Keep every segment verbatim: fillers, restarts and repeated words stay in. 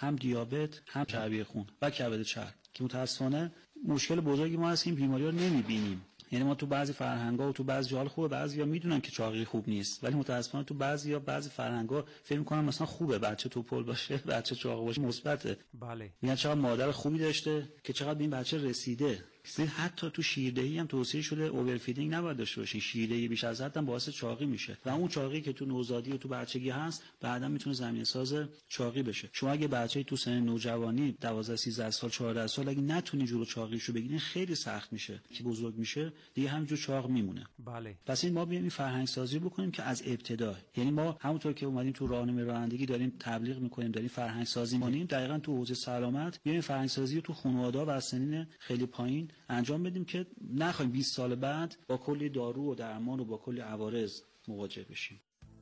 هم دیابت، هم چربی خون و کبد چرب که متأسفانه مشکل بزرگی ما هست، این بیماری‌ها رو نمی‌بینیم. یعنی ما تو بعضی فرهنگ‌ها و تو بعضی جاها خوبه، بعضیا میدونن که چاقی خوب نیست، ولی متأسفانه تو بعضیا بعضی فرهنگ‌ها فکر می‌کنن مثلا خوبه بچه توپل باشه، بچه چاق باشه مثبته. بله. میگن چقدر مادر خوبی داشته که چقدر به این بچه رسیده. حتی تو شیردهی هم توصیه شده اوورفیدینگ نباید داشته باشین، شیردهی بیش از حد هم باعث چاقی میشه و اون چاقی که تو نوزادی و تو بچگی هست بعدا میتونه زمینه ساز چاقی بشه. شما اگه بچه‌ای تو سن نوجوانی دوازده سیزده سال چهارده سال اگه نتونی جلو چاقیشو بگیرین خیلی سخت میشه که بزرگ میشه دیگه همینجور چاق میمونه. بله. پس این ما بیایم این فرهنگ سازی بکنیم که از ابتدا، یعنی ما همونطور که اومدیم تو راهنمای رانندگی داریم تبلیغ میکنیم، داریم فرهنگ سازی میکنیم، دقیقاً تو حوزه سلامت بیایم فرهنگ سازی رو تو خانواده‌ها و سنین خیلی پایین انجام بدیم که نخوایم بیست سال بعد با کلی دارو و درمان و با کلی عوارض مواجه بشیم.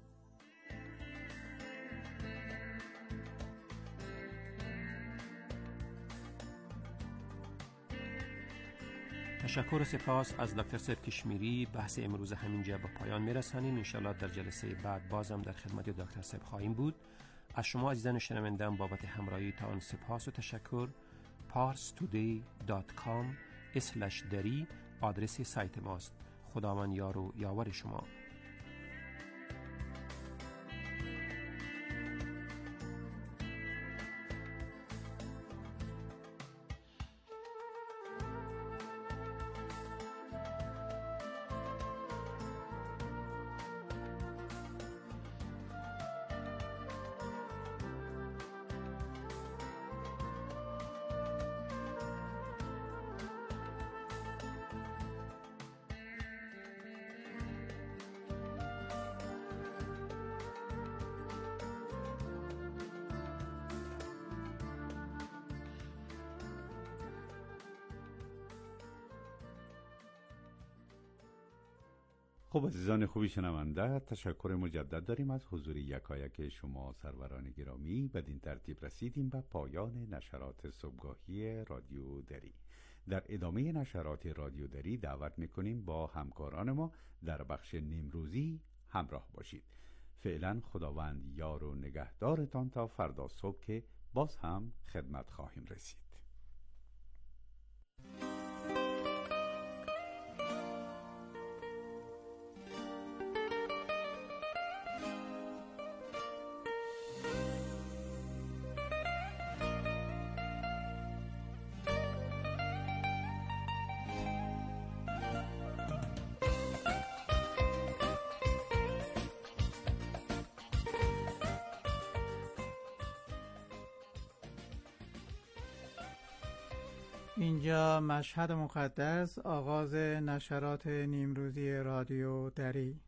تشکر و سپاس از دکتر سید کشمیری. بحث امروز همینجا به پایان میرسانیم. انشالله در جلسه بعد بازم در خدمت دکتر سید خواهیم بود. از شما عزیزان شنونده‌ام بابت همراهی تا آن سپاس و تشکر. پارس تودی دات کام اسلش دری آدرس سایت ماست. خداوند یار و یاور شما. خب عزیزان خوبی شنونده، تشکر مجدد داریم از حضور یکایک شما سروران گرامی. بدین ترتیب رسیدیم به پایان نشرات صبحگاهی رادیو دری. در ادامه نشرات رادیو دری دعوت میکنیم با همکاران ما در بخش نیمروزی همراه باشید. فعلا خداوند یار و نگهدارتان تا فردا صبح که باز هم خدمت خواهیم رسید. اینجا مشهد مقدس، آغاز نشرات نیمروزی رادیو دری.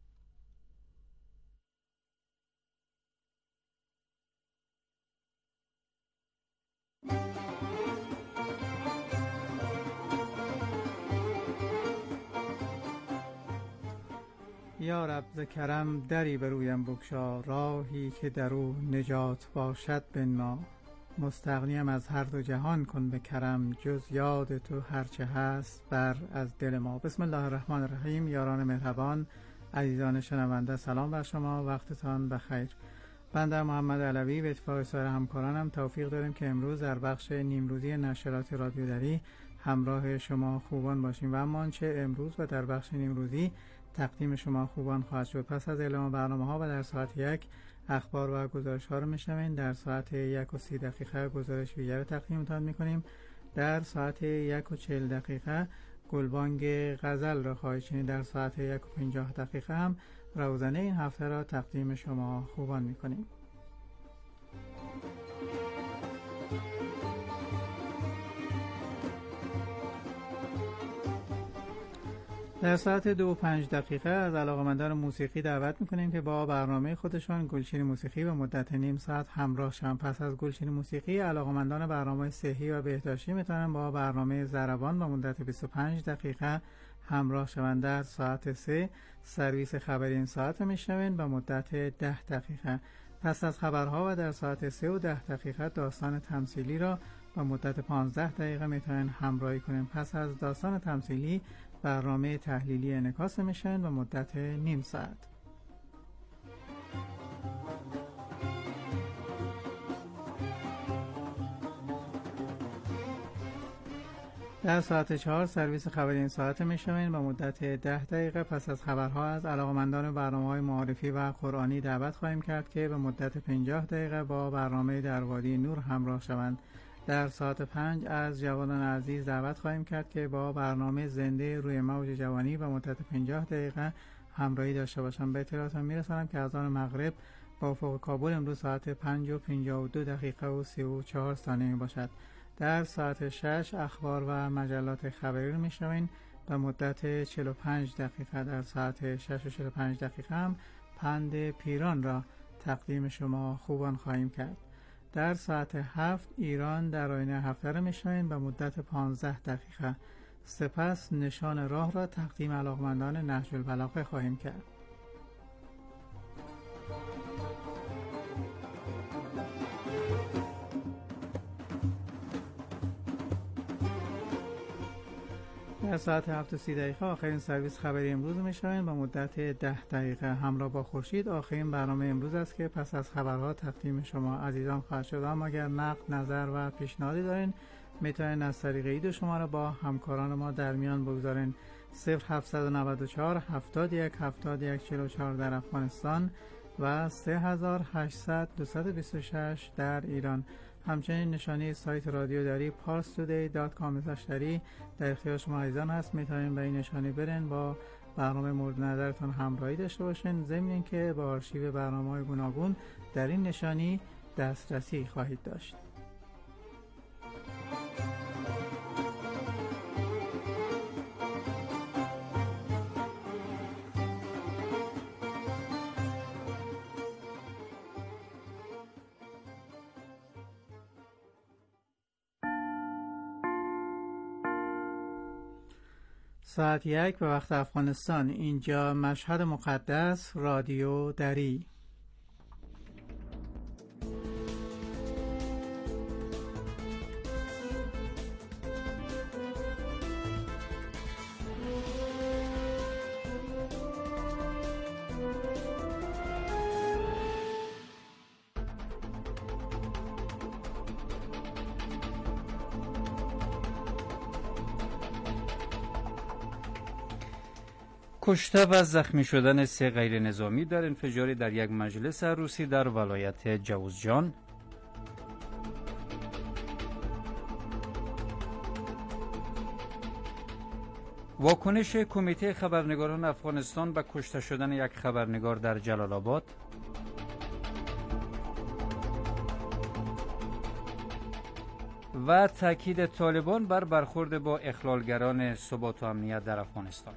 یا رب ز کرم دری بر رویم بگشا، راهی که در او نجات باشد بنما. مستغنیم از هر دو جهان کن به کرم، جز یاد تو هرچه هست بر از دل ما. بسم الله الرحمن الرحیم. یاران مهربان، عزیزان شنونده، سلام بر شما، وقتتان بخیر. بنده محمد علوی به اتفاق سایر همکارانم توفیق داریم که امروز در بخش نیمروزی نشرات رادیو دری همراه شما خوبان باشیم و اما آنچه امروز و در بخش نیمروزی تقدیم شما خوبان خواهد شد. پس از اعلام برنامه ها و در ساعت یک اخبار و گزارش ها رو میشنوین. در ساعت یک و سی دقیقه گزارش ویژه رو تقدیمتان میکنیم. در ساعت یک و چهل دقیقه گلبانگ غزل را خواهید شنید. در ساعت یک و پنجاه دقیقه هم روزنه این هفته را تقدیم شما خوبان میکنیم. در ساعت دو و پنج دقیقه از علاقه‌مندان موسیقی دعوت میکنیم که با برنامه خودشان گلچین موسیقی به مدت نیم ساعت همراه شوند. پس از گلچین موسیقی علاقه‌مندان برنامه صحی و بهداشتی میتونن با برنامه ضربان به مدت بیست و پنج دقیقه همراه شوند. در ساعت سه سرویس خبری این ساعت میشنوین به مدت ده دقیقه. پس از خبرها و در ساعت سه و ده دقیقه داستان تمثیلی را به مدت پانزده دقیقه میتونن همراهی کنیم. پس از داستان تمثیلی برنامه تحلیلی انعکاس میشن به مدت نیم ساعت. در ساعت چهار سرویس خبری این ساعت میشوین با مدت ده دقیقه پس از خبرها از علاقمندان برنامه‌های معارفی و قرآنی دعوت خواهیم کرد که به مدت پنجاه دقیقه با برنامه در وادی نور همراه شوند. در ساعت پنج از جوانان عزیز دعوت خواهیم کرد که با برنامه زنده روی موج جوانی و مدت پنجاه دقیقه همراهی داشته باشند. به اطلاعاتتان میرسانم که اذان مغرب با افق کابل امروز ساعت پنج و پنجاه و دو دقیقه و سی و چهار ثانیه باشد. در ساعت شش اخبار و مجلات خبری رو میشنوین به مدت چهل و پنج دقیقه. در ساعت شش و چهل و پنج دقیقه هم پند پیران را تقدیم شما خوبان خواهیم کرد. در ساعت هفت ایران در آینه هفته را میشنوین به مدت پانزده دقیقه. سپس نشان راه را تقدیم علاقمندان نهج البلاغه خواهیم کرد. در ساعت هفت و سی دقیقه آخرین سرویس خبری امروز میشوین با مدت ده دقیقه. همراه با خورشید آخرین برنامه امروز است که پس از خبرها تقدیم شما عزیزان خواهد شد. اما اگر نقد، نظر و پیشنهادی دارین میتونین از طریق ایدو شما را با همکاران ما در میان بگذارین. صفر هفت نه چهار هفتاد و یک هفتاد و یک چهل و چهار در افغانستان و سه هزار و هشتصد دویست و بیست و شش در ایران. همچنین نشانی سایت رادیو دری پارس تودی دات کام دری در اختیار شما عزیزان هست. میتونین به این نشانی برین با برنامه مورد نظرتون همراهی داشته باشین، ضمن اینکه با آرشیو برنامه‌های گوناگون در این نشانی دسترسی خواهید داشت. ساعت یک به وقت افغانستان. اینجا مشهد مقدس، رادیو دری. کشته و زخمی شدن سه غیر نظامی در انفجاری در یک مجلس عروسی در ولایت جوزجان. واکنش کمیته خبرنگاران افغانستان به کشته شدن یک خبرنگار در جلال آباد. و تاکید طالبان بر برخورد با اخلالگران ثبات و امنیت در افغانستان.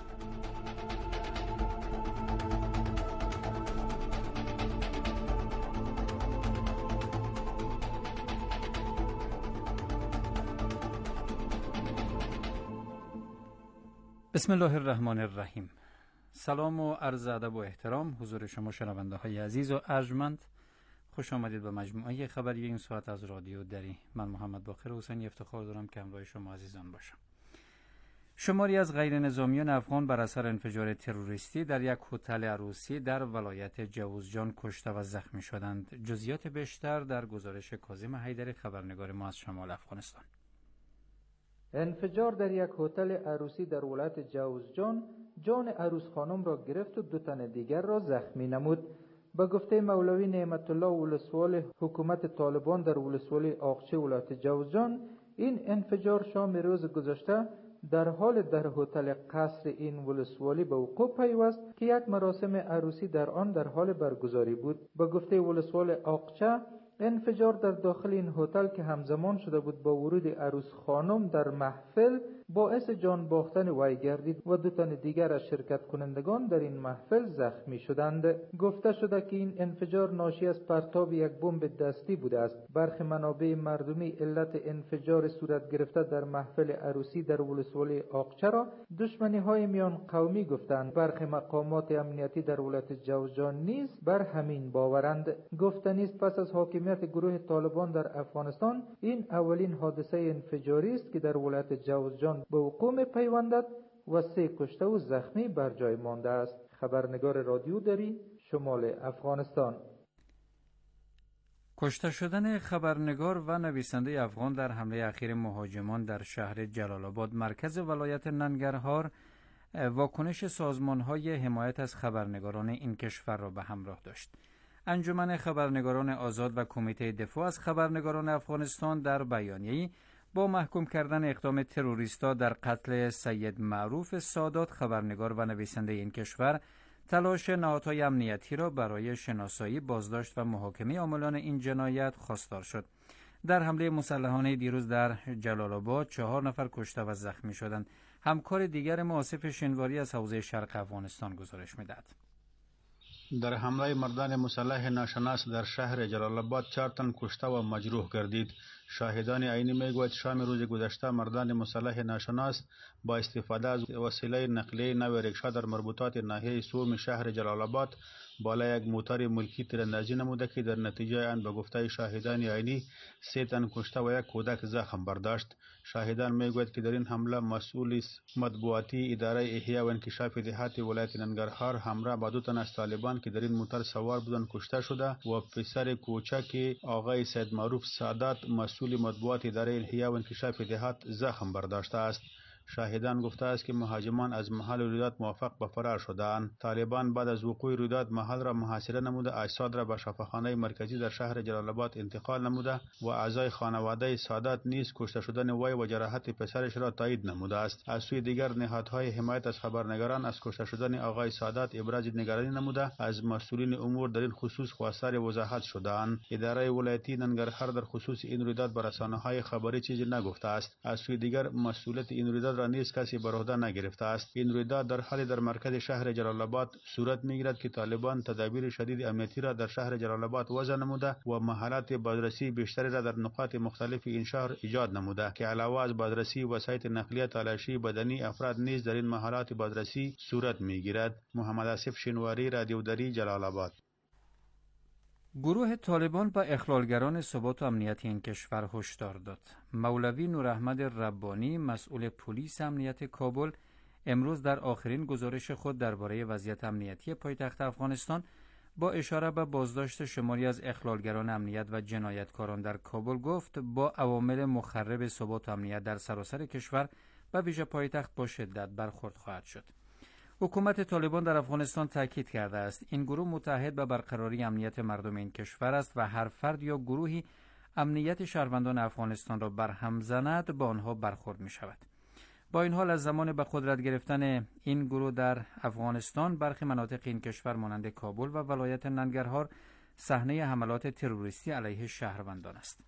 بسم الله الرحمن الرحیم. سلام و عرض ادب و احترام حضور شما شنونده های عزیز و ارجمند. خوش آمدید به مجموعه خبری این ساعت از رادیو دری. من محمد باقر حسینی افتخار دارم که همراه شما عزیزان باشم. شماری از غیر نظامیان افغان بر اثر انفجار تروریستی در یک هتل عروسی در ولایت جوزجان کشته و زخمی شدند. جزئیات بیشتر در گزارش کاظم حیدری خبرنگار ما از شمال افغانستان. انفجار در یک هتل عروسی در ولایت جوزجان جان عروس خانم را گرفت و دو تن دیگر را زخمی نمود. به گفته مولوی نعمت الله ولسوال حکومت طالبان در ولسوالی آقچه ولایت جوزجان، این انفجار شام روز گذشته در حال در هتل قصر این ولسوالی به وقوع پیوست که یک مراسم عروسی در آن در حال برگزاری بود. به گفته ولسوال آقچه، انفجار در داخل این هتل که همزمان شده بود با ورود عروس خانم در محفل باعث جان باختن وی گردید و دو تن دیگر از شرکت کنندگان در این محفل زخمی شدند. گفته شده که این انفجار ناشی از پرتاب یک بمب دستی بوده است. برخی منابع مردمی علت انفجار صورت گرفته در محفل عروسی در ولسوالی آقچه را دشمنی های میان قومی گفتند. برخی مقامات امنیتی در ولایت جوزجان نیز بر همین باورند. گفته نیست پس از حاکمیت گروه طالبان در افغانستان این اولین حادثه انفجاری است که در ولایت جوزجان به وقوع می‌پیوندد و سه کشته و زخمی بر جای مانده است. خبرنگار رادیو دری، شمال افغانستان. کشته شدن خبرنگار و نویسنده افغان در حمله اخیر مهاجمان در شهر جلال آباد مرکز ولایت ننگرهار واکنش سازمان‌های حمایت از خبرنگاران این کشور را به همراه داشت. انجمن خبرنگاران آزاد و کمیته دفاع از خبرنگاران افغانستان در بیانیه‌ای با محکوم کردن اقدام تروریستا در قتل سید معروف سادات خبرنگار و نویسنده این کشور تلاش نهادهای امنیتی را برای شناسایی، بازداشت و محاکمه عاملان این جنایت خواستار شد. در حمله مسلحانه دیروز در جلال آباد چهار نفر کشته و زخمی شدند. همکار دیگر ما آصف شنواری از حوزه شرق افغانستان گزارش می‌دهد. در حمله مردان مسلح ناشناس در شهر جلال آباد چهار تن کشته و مجروح گردید. شاهدان عینی میگوید شام روز گذشته مردان مسلح ناشناس با استفاده از وسیله نقلیه نو رکشا در مربوطات ناحیه سوم شهر جلال آباد بالای یک موتر ملکی تیراندازی نموده که در نتیجه آن به گفته شاهدان عینی سه تن کشته و یک کودک زخم برداشت. شاهدان میگوید که در این حمله مسئول مطبوعاتی اداره احیا و انکشاف دهات ولایت ننگرهار همراه با دو تن از طالبان که در این موتر سوار بودند کشته شده و پسر کوچک آقای سید معروف سادات مسئول مطبوعات اداره احیا و انکشاف دهات زخم برداشته است. شاهدان گفته است که مهاجمان از محل رویداد موفق به فرار شدند. طالبان بعد از وقوع رویداد محل را محاصره نموده اجساد را به شفاخانه مرکزی در شهر جلال آباد انتقال نموده و اعضای خانواده سادات نیز کشته شدن وی و جراحت پسرش را تایید نموده است. از سوی دیگر نهادهای حمایت از خبرنگاران از کشته شدن آقای سادات ابراز نگرانی نموده از مسئولین امور در این خصوص خواستار وضاحت شدند. اداره ولایتی ننگرهار در خصوص این رویداد به رسانه‌های خبری چیزی نگفته است. از سوی دیگر مسئولیت این رویداد را نیز کسی بر عهده نگرفته است. این رویداد در حالی در مرکز شهر جلال آباد صورت میگیرد که طالبان تدابیر شدید امنیتی را در شهر جلال آباد وضع نموده و محلات بازرسی بیشتری را در نقاط مختلف این شهر ایجاد نموده که علاوه از بازرسی وسایط نقلیه تالاشی بدنی افراد نیز در این محلات بازرسی صورت میگیرد. محمد آصف شنواری، رادیو دری، جلال آباد. گروه طالبان به اخلالگران ثبات و امنیت این کشور هشدار داد. مولوی نوراحمد ربانی مسئول پلیس امنیت کابل امروز در آخرین گزارش خود درباره وضعیت امنیتی پایتخت افغانستان با اشاره به بازداشت شماری از اخلالگران امنیت و جنایتکاران در کابل گفت با عوامل مخرب ثبات و امنیت در سراسر کشور و ویژه پایتخت با شدت برخورد خواهد شد. حکومت طالبان در افغانستان تاکید کرده است این گروه متحد به برقراری امنیت مردم این کشور است و هر فرد یا گروهی امنیت شهروندان افغانستان را برهم زند با آنها برخورد می شود. با این حال از زمان به قدرت گرفتن این گروه در افغانستان برخی مناطق این کشور مانند کابل و ولایت ننگرهار صحنه حملات تروریستی علیه شهروندان است.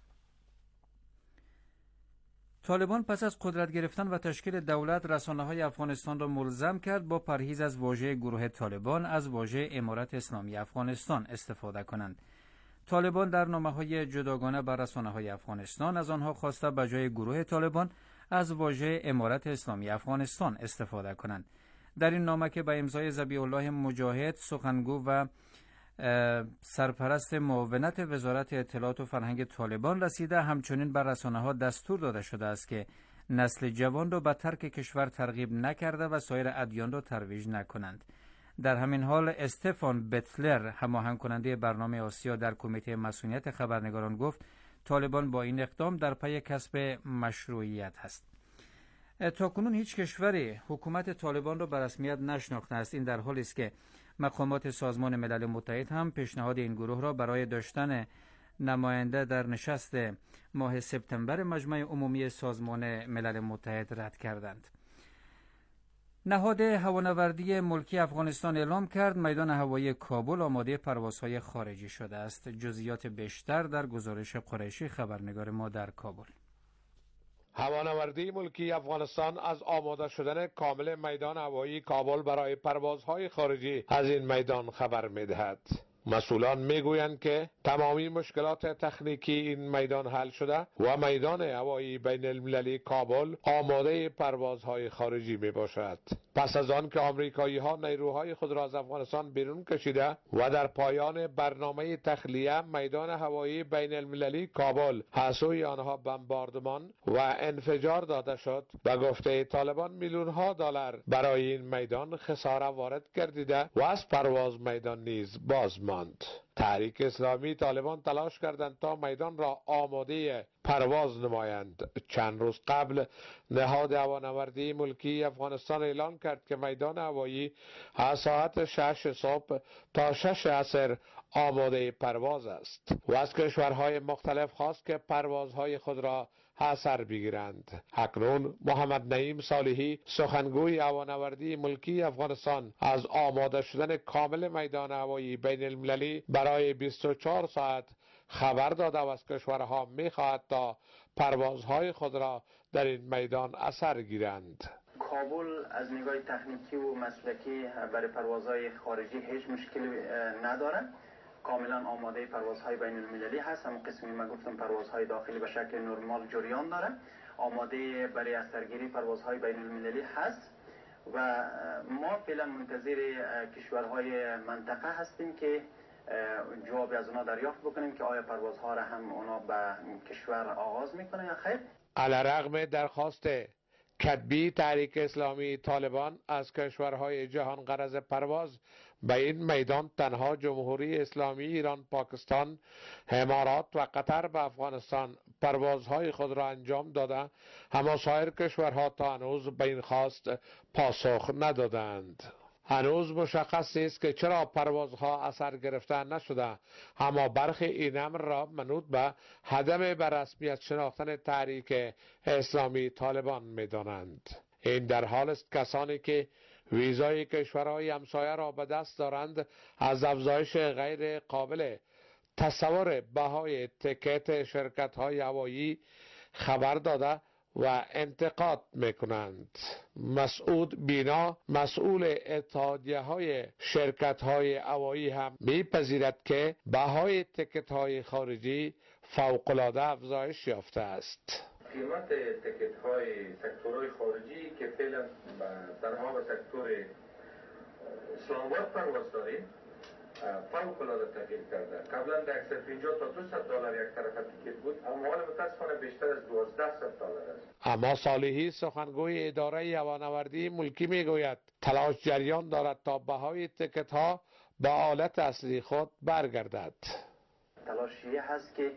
طالبان پس از قدرت گرفتن و تشکیل دولت رسانه‌های افغانستان را ملزم کرد با پرهیز از واژه گروه طالبان از واژه امارت اسلامی افغانستان استفاده کنند. طالبان در نامه‌های جداگانه بر رسانه‌های افغانستان از آنها خواسته به جای گروه طالبان از واژه امارت اسلامی افغانستان استفاده کنند. در این نامه که به امضای ذبیح الله مجاهد سخنگو و سرپرست معاونت وزارت اطلاعات و فرهنگ طالبان رسیده، همچنین بر رسانه‌ها دستور داده شده است که نسل جوان را به ترک کشور ترغیب نکرده و سایر ادیان را ترویج نکنند. در همین حال استفان بتلر هماهنگ کننده برنامه آسیا در کمیته مسئولیت خبرنگاران گفت طالبان با این اقدام در پی کسب مشروعیت است. تاکنون هیچ کشوری حکومت طالبان را به رسمیت نشناخته است. این در حالی است که مقامات سازمان ملل متحد هم پیشنهاد این گروه را برای داشتن نماینده در نشست ماه سپتامبر مجمع عمومی سازمان ملل متحد رد کردند. نهاد هوانوردی ملکی افغانستان اعلام کرد میدان هوایی کابل آماده پروازهای خارجی شده است. جزئیات بیشتر در گزارش قریشی خبرنگار ما در کابل. هوانوردی ملکی افغانستان از آماده شدن کامل میدان هوایی کابل برای پروازهای خارجی از این میدان خبر می‌دهد. مسئولان میگویند که تمامی مشکلات تکنیکی این میدان حل شده و میدان هوایی بین المللی کابل آماده پروازهای خارجی می باشد. پس از آن که آمریکایی ها نیروهای خود را از افغانستان بیرون کشیده و در پایان برنامه تخلیه میدان هوایی بین المللی کابل حسوی آنها بمباردمان و انفجار داده شد، به گفته طالبان میلیون ها دلار برای این میدان خساره وارد گردیده و از پرواز میدان نیز باز ماند. تحریک اسلامی طالبان تلاش کردند تا میدان را آماده پرواز نمایند. چند روز قبل نهاد هوانوردی ملکی افغانستان اعلان کرد که میدان هوایی از ساعت شش صبح تا شش عصر آماده پرواز است و از کشورهای مختلف خواست که پروازهای خود را اثر بگیرند. اکنون محمد نعیم صالحی سخنگوی هوانوردی ملکی افغانستان از آماده شدن کامل میدان هوایی بین المللی برای بیست و چهار ساعت خبر داده و از کشورها می‌خواهد تا پروازهای خود را در این میدان اثر گیرند. کابل از نگاه تکنیکی و مسلکی برای پروازهای خارجی هیچ مشکلی نداره. کاملا آماده پروازهای بین المللی هست. هم قسمی ما گفتم پروازهای داخلی به شکل نرمال جریان داره. آماده برای اثرگیری پروازهای بین المللی هست و ما فعلا منتظر کشورهای منطقه هستیم که جواب از اونا دریافت بکنیم که آیا پروازها را هم اونا به کشور آغاز میکنه یا خیر. علیرغم درخواست کتبی تحریک اسلامی طالبان از کشورهای جهان غرض پرواز به این میدان تنها جمهوری اسلامی ایران، پاکستان، امارات و قطر به افغانستان پروازهای خود را انجام داده، اما سایر کشورها تا هنوز به این خواست پاسخ ندادند. هنوز مشخص نیست که چرا پروازها اثر گرفته نشده، اما برخی این امر را منوط به عدم به رسمیت شناختن تحریک اسلامی طالبان می‌دانند. این در حال است کسانی که ویزای کشورهای همسایه را به دست دارند از افزایش غیر قابل تصور بهای تکت شرکت‌های هوایی خبر داده و انتقاد میکنند. مسعود بینا مسئول اتحادیه های شرکت های هوایی هم میپذیرد که بهای تکت های خارجی فوق‌العاده افزایش یافته است. قیمت تکت های سکتورهای خارجی که فعلا تنها به سکتور اسلام آباد پرواز داریم فوق‌العاده تغییر کرده. قبلا در صد و پنجاه تا دویست دلار یک طرف تیکت بود، اما حالا متاسفانه بیشتر از دوازده دلار است. اما صالحی سخنگوی اداره هوانوردی ملکی میگوید تلاش جریان دارد تا بهای تکت ها به حالت اصلی خود برگردد. تلاشی هست که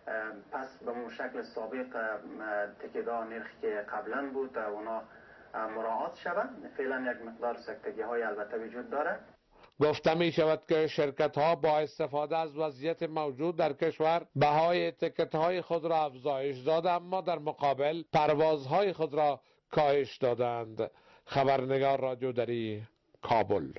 پس به اون شکل سابق تکت ها نرخی که قبلا بود اونا مراعات شود. فعلا یک مقدار سکتگی های البته وجود داره. گفته می شود که شرکت ها با استفاده از وضعیت موجود در کشور بهای تکت های خود را افزایش داده، اما در مقابل پروازهای خود را کاهش دادند. خبرنگار رادیو دری، کابل.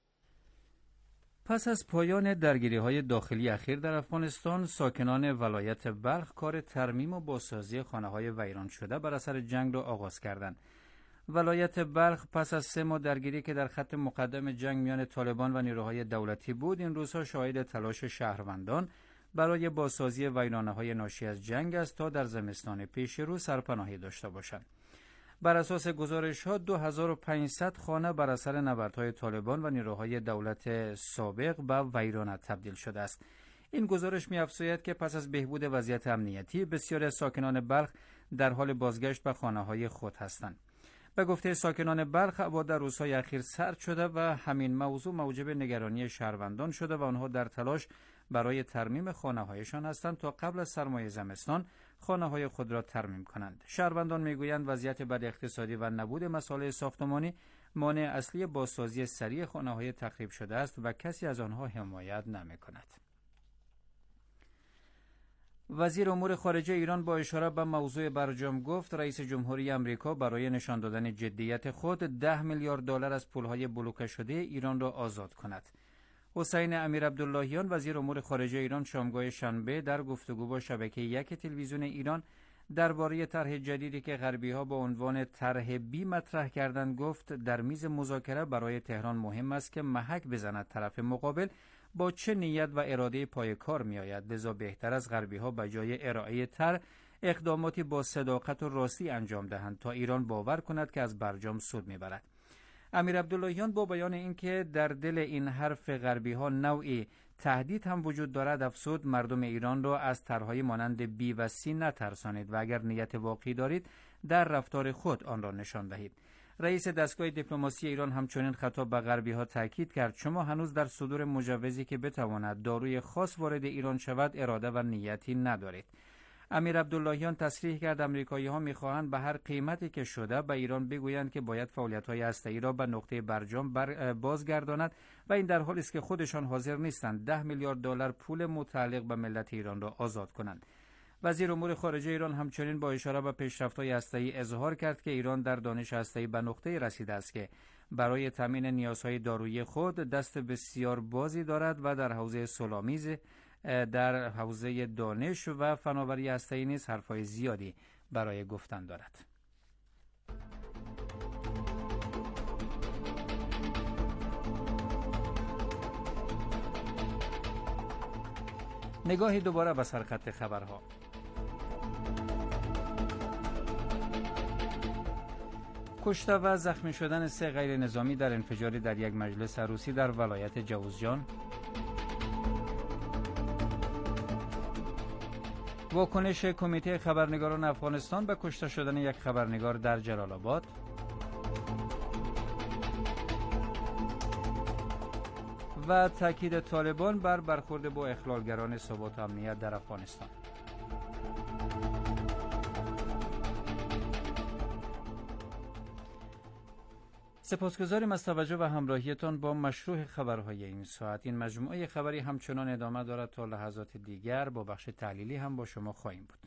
پس از پایان درگیری‌های داخلی اخیر در افغانستان، ساکنان ولایت بلخ کار ترمیم و بازسازی خانه‌های ویران شده بر اثر جنگ را آغاز کردند. ولایت بلخ پس از سه ماه درگیری که در خط مقدم جنگ میان طالبان و نیروهای دولتی بود، این روزها شاهد تلاش شهروندان برای بازسازی ویرانه‌های ناشی از جنگ است تا در زمستان پیش رو سرپناهی داشته باشند. بر اساس گزارش‌ها دو هزار و پانصد خانه بر اثر نبردهای طالبان و نیروهای دولت سابق به ویرانه تبدیل شده است. این گزارش می‌افزاید که پس از بهبود وضعیت امنیتی، بسیاری از ساکنان بلخ در حال بازگشت به خانه‌های خود هستند. به گفته ساکنان بلخ، هوا در روزهای اخیر سرد شده و همین موضوع موجب نگرانی شهروندان شده و آنها در تلاش برای ترمیم خانه‌هایشان هستند تا قبل از سرمای زمستان خانه‌های خود را ترمیم کنند. شهروندان میگویند وضعیت بد اقتصادی و نبود مسائل ساختمانی مانع اصلی بازسازی سریع خانه‌های تخریب شده است و کسی از آنها حمایت نمی‌کند. وزیر امور خارجه ایران با اشاره به موضوع برجام گفت رئیس جمهوری آمریکا برای نشان دادن جدیت خود ده میلیارد دلار از پولهای بلوکه شده ایران را آزاد کند. حسین امیر عبداللهیان وزیر امور خارجه ایران شامگاه شنبه در گفتگو با شبکه یک تلویزیون ایران درباره طرح جدیدی که غربی‌ها با عنوان طرح بی مطرح کردند گفت در میز مذاکره برای تهران مهم است که محک بزند طرف مقابل با چه نیت و اراده پای کار می آید، لذا بهتر از غربی‌ها به جای ارائه طرح اقداماتی با صداقت و راستی انجام دهند تا ایران باور کند که از برجام سود میبرد. امیر عبداللهیان با بیان اینکه در دل این حرف غربی‌ها نوعی تهدید هم وجود دارد افزود مردم ایران را از طرح‌های مانند بی و سی نترسانید و اگر نیت واقعی دارید در رفتار خود آن را نشان دهید. رئیس دستگاه دیپلماسی ایران همچنین خطاب به غربی ها تاکید کرد شما هنوز در صدور مجوزی که بتواند داروی خاص وارد ایران شود اراده و نیتی ندارید. امیر عبداللهیان تصریح کرد آمریکایی ها میخواهند به هر قیمتی که شده به ایران بگویند که باید فعالیت های هسته‌ای را به نقطه برجام بر بازگرداند و این در حالی است که خودشان حاضر نیستند ده میلیارد دلار پول متعلق به ملت ایران را آزاد کنند. وزیر امور خارجه ایران همچنین با اشاره به پیشرفت‌های هسته‌ای اظهار کرد که ایران در دانش هسته‌ای به نقطه رسیده است که برای تامین نیازهای دارویی خود دست بسیار بازی دارد و در حوزه صلح‌آمیز در حوزه دانش و فناوری هسته‌ای نیز حرف‌های زیادی برای گفتن دارد. نگاهی دوباره به سرخط خبرها. کشته و زخمی شدن سه غیر نظامی در انفجاری در یک مجلس عروسی در ولایت جوزجان. واکنش کمیته خبرنگاران افغانستان به کشته شدن یک خبرنگار در جلال آباد. و تاکید طالبان بر برخورد با اخلالگران ثبات و امنیت در افغانستان. سپاسگزاریم از توجه و همراهیتان با مشروع خبرهای این ساعت. این مجموعه خبری همچنان ادامه دارد تا لحظات دیگر با بخش تحلیلی هم با شما خواهیم بود.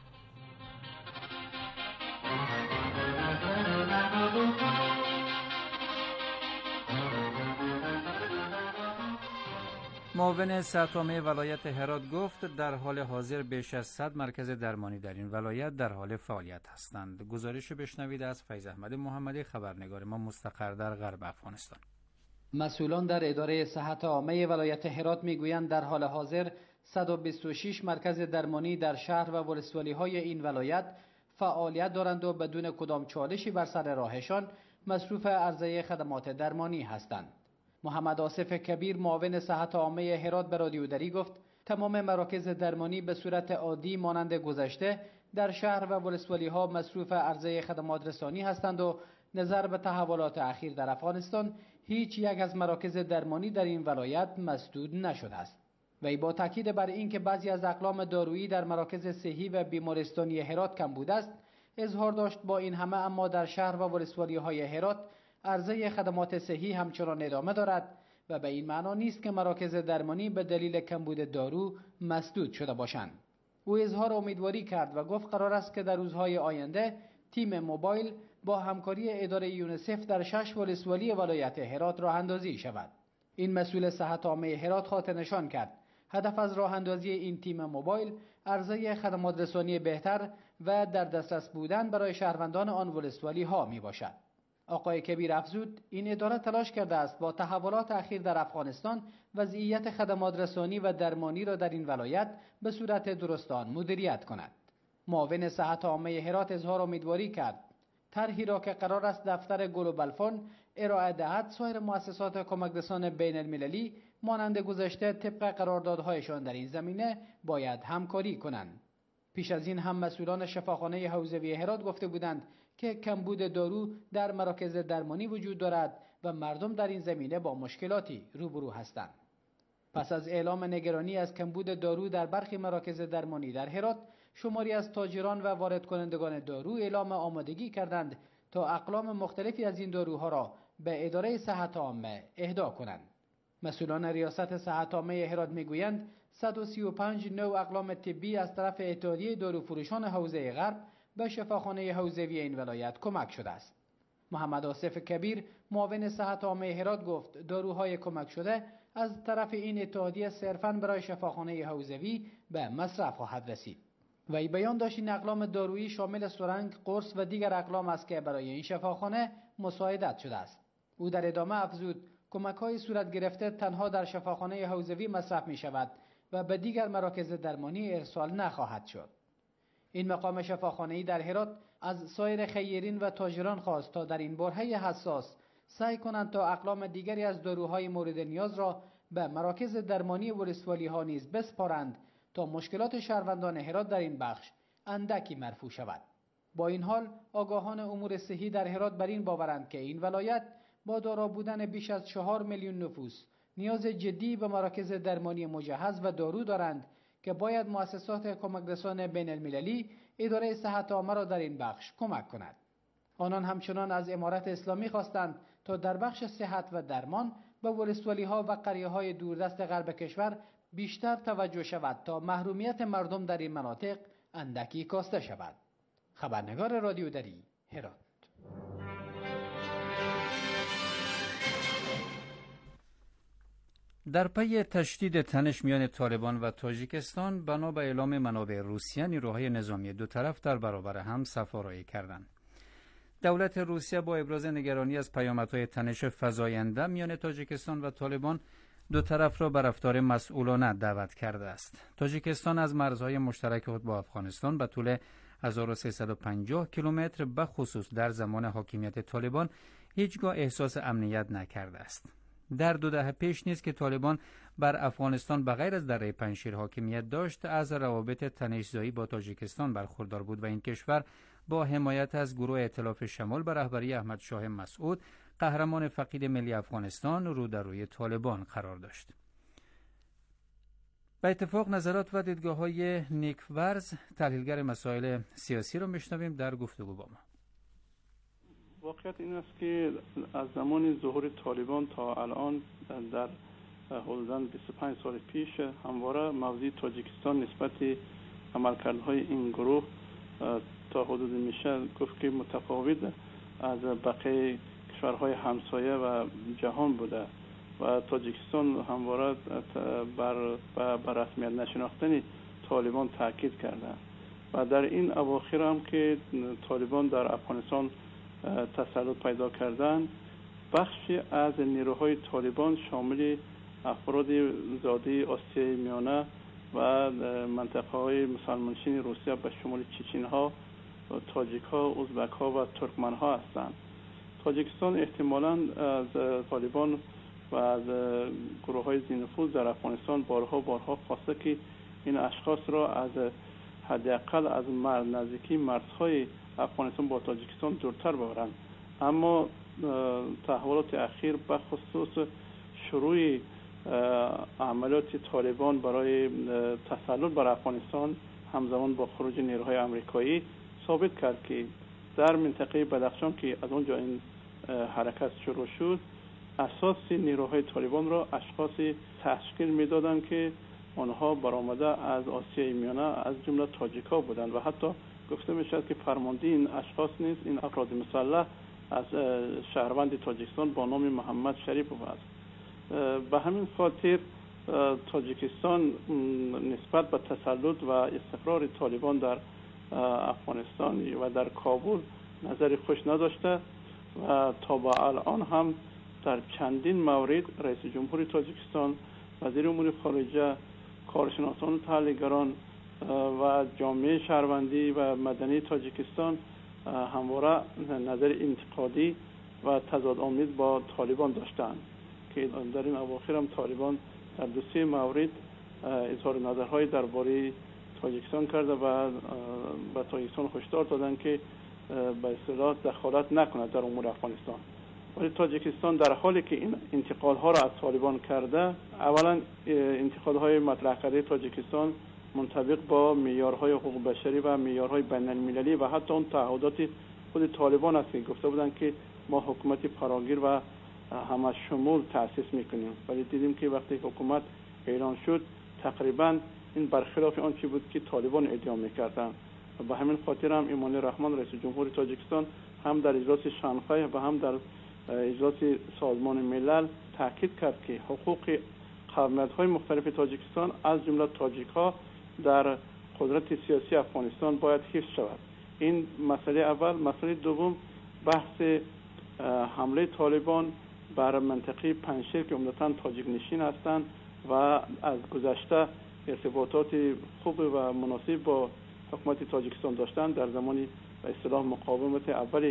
معاون صحت عامه ولایت هرات گفت در حال حاضر بیش از صد مرکز درمانی در این ولایت در حال فعالیت هستند. گزارش بشنوید از فیض احمد محمدی، خبرنگار ما مستقر در غرب افغانستان. مسئولان در اداره صحت عامه ولایت هرات میگویند در حال حاضر صد و بیست و شش مرکز درمانی در شهر و ولسوالی‌های این ولایت فعالیت دارند و بدون کدام چالشی بر سر راهشان مصروف عرضه خدمات درمانی هستند. محمد آصف کبیر معاون صحت عامه هرات به رادیو دری گفت تمام مراکز درمانی به صورت عادی مانند گذشته در شهر و ولسوالی ها مصروف عرضه خدمات رسانی هستند و نظر به تحولات اخیر در افغانستان هیچ یک از مراکز درمانی در این ولایت مسدود نشده است. وی با تاکید بر اینکه بعضی از اقلام دارویی در مراکز صحی و بیمارستانی هرات کم بوده است اظهار داشت با این همه اما در شهر و ولسوالی های هرات عرضه خدمات صحی همچنان ادامه دارد و به این معنا نیست که مراکز درمانی به دلیل کمبود دارو مسدود شده باشند. او اظهار امیدواری کرد و گفت قرار است که در روزهای آینده تیم موبایل با همکاری اداره یونیسف در شش ولسوالی ولایت هرات راه اندازی شود. این مسئول صحت عامه هرات خاطر نشان کرد هدف از راه اندازی این تیم موبایل عرضه خدمات رسانی بهتر و در دسترس بودن برای شهروندان آن ولسوالی ها می باشد. آقای کبیر افزود این اداره تلاش کرده است با تحولات اخیر در افغانستان وضعیت خدمات رسانی و درمانی را در این ولایت به صورت درستان مدیریت کند. معاون صحت عامه هرات اظهار امیدواری کرد طرحی را که قرار است دفتر گلوبال فاند ارائه دهد سایر مؤسسات کمک رسان بین المللی مانند گذشته طبق قراردادهایشان در این زمینه باید همکاری کنند. پیش از این هم مسئولان شفاخانه حوزوی هرات گفته بودند که کمبود دارو در مراکز درمانی وجود دارد و مردم در این زمینه با مشکلاتی روبرو هستند. پس از اعلام نگرانی از کمبود دارو در برخی مراکز درمانی در هرات، شماری از تاجران و وارد کنندگان دارو اعلام آمادگی کردند تا اقلام مختلفی از این داروها را به اداره صحت عامه اهدا کنند. مسئولان ریاست صحت عامه هرات میگویند صد و سی و پنج نوع اقلام طبی از طرف اتحادیه داروفروشان حوزه غرب به شفاخانه حوزوی این ولایت کمک شده است. محمد آصف کبیر معاون صحت عامه هرات گفت داروهای کمک شده از طرف این اتحادیه صرفاً برای شفاخانه حوزوی به مصرف خواهد رسید. وی بیان داشت این اقلام دارویی شامل سرنگ، قرص و دیگر اقلام است که برای این شفاخانه مساعدت شده است. او در ادامه افزود کمک‌های صورت گرفته تنها در شفاخانه حوزوی مصرف می شود و به دیگر مراکز درمانی ارسال نخواهد شد. این مقام شفاخانه‌ای در هرات از سایر خیرین و تاجران خواست تا در این برهه حساس سعی کنند تا اقلام دیگری از داروهای مورد نیاز را به مراکز درمانی ولسوالی ها نیز بسپارند تا مشکلات شهروندان هرات در این بخش اندکی مرفوع شود. با این حال آگاهان امور صحی در هرات بر این باورند که این ولایت با دارا بودن بیش از چهار میلیون نفوس نیاز جدی به مراکز درمانی مجهز و دارو دارند که باید مؤسسات کمک رسان بین المللی اداره صحت عامه را در این بخش کمک کند. آنان همچنان از امارت اسلامی خواستند تا در بخش صحت و درمان به ولسوالی ها و قریه های دوردست غرب کشور بیشتر توجه شود تا محرومیت مردم در این مناطق اندکی کاسته شود. خبرنگار رادیو دری، هرات. در پی تشدید تنش میان طالبان و تاجیکستان بنا به اعلام منابع روسیه، نیروهای نظامی دو طرف در برابر هم صف آرایی کردند. دولت روسیه با ابراز نگرانی از پیامدهای تنش فزاینده میان تاجیکستان و طالبان دو طرف را به رفتار مسئولانه دعوت کرده است. تاجیکستان از مرزهای مشترک خود با افغانستان به طول هزار و سیصد و پنجاه کیلومتر به خصوص در زمان حاکمیت طالبان هیچگاه احساس امنیت نکرده است. در دو دهه پیش نیز که طالبان بر افغانستان بغیر از دره پنجشیر حاکمیت داشت، از روابط تنش‌زایی با تاجیکستان برخوردار بود و این کشور با حمایت از گروه ائتلاف شمال به رهبری احمد شاه مسعود، قهرمان فقید ملی افغانستان، رو در روی طالبان قرار داشت. به اتفاق نظرات و دیدگاه‌های نیک ورز، تحلیلگر مسائل سیاسی را میشنویم در گفتگو با ما. واقعیت این است که از زمان ظهور طالبان تا الان در حدود بیست و پنج سال پیش همواره موضوع تاجیکستان نسبت عملکردهای این گروه تا حدود میشه گفت که متفاوت از بقیه کشورهای همسایه و جهان بوده و تاجیکستان همواره بر بر رسمیت نشناختن طالبان تاکید کرده و در این اواخر هم که طالبان در افغانستان تسلط پیدا کردن، بخشی از نیروهای طالبان شامل افراد زاده آسیای میانه و منطقه های مسلمانشین روسیه به شمول چچن ها، تاجیک ها، ازبک ها و ترکمن ها هستند. تاجیکستان احتمالاً از طالبان و از گروه های ذی‌نفوذ در افغانستان بارها بارها خواسته که این اشخاص را از حداقل از مرز نزدیکی مرزهای افغانستان با تاجیکستان دورتر ببرند، اما تحولات اخیر به خصوص شروع عملیات طالبان برای تسلط بر افغانستان همزمان با خروج نیروهای آمریکایی ثابت کرد که در منطقه بدخشان که از اونجا این حرکت شروع شد، اساس نیروهای طالبان را اشخاصی تشکیل میدادند که آنها برآمده از آسیای میانه از جمله تاجیک‌ها بودند و حتی گفته میشد که فرمانده این اشخاص نیز این افراد مسلح از شهروند تاجیکستان با نام محمد شریف است. به همین خاطر تاجیکستان نسبت به تسلط و استقرار طالبان در افغانستان و در کابل نظر خوش نداشته و تا به الان هم در چندین مورد رئیس جمهور تاجیکستان، وزیر امور خارجه، کارشناسان و تحلیلگران و جامعه شهروندی و مدنی تاجیکستان همواره نظر انتقادی و تضادآمیز با طالبان داشتند که در این اواخر هم طالبان در دو سه مورد اظهار نظرهای درباره تاجیکستان کرده و به تاجیکستان هشدار دادند که به اصطلاح دخالت نکند در امور افغانستان. ولی تاجیکستان در حالی که این انتقادها را از طالبان کرده، اولا انتقادهای مطرح کرده تاجیکستان منطبق با معیارهای حقوق بشری و معیارهای بین المللی و حتی اون تعهدات خود طالبان است که گفته بودند که ما حکومت فراگیر و همه شمول تأسیس میکنیم، ولی دیدیم که وقتی حکومت اعلان شد تقریبا این برخلاف آنچه بود که طالبان ادعا میکردند و به همین خاطر هم امان الرحمن رئیس جمهور تاجیکستان هم در اجلاس شانگهای و هم در اجلاس سازمان ملل تاکید کرد که حقوق قومیت‌های مختلف تاجیکستان از جمله تاجیک‌ها در قدرت سیاسی افغانستان باید حفظ شود. این مسئله اول. مسئله دوم بحث حمله طالبان بر منطقه پنجشیر که عمدتاً تاجیک نشین هستند و از گذشته ارتباطات خوب و مناسب با حکومت تاجیکستان داشتند در زمان به اصطلاح مقاومت اول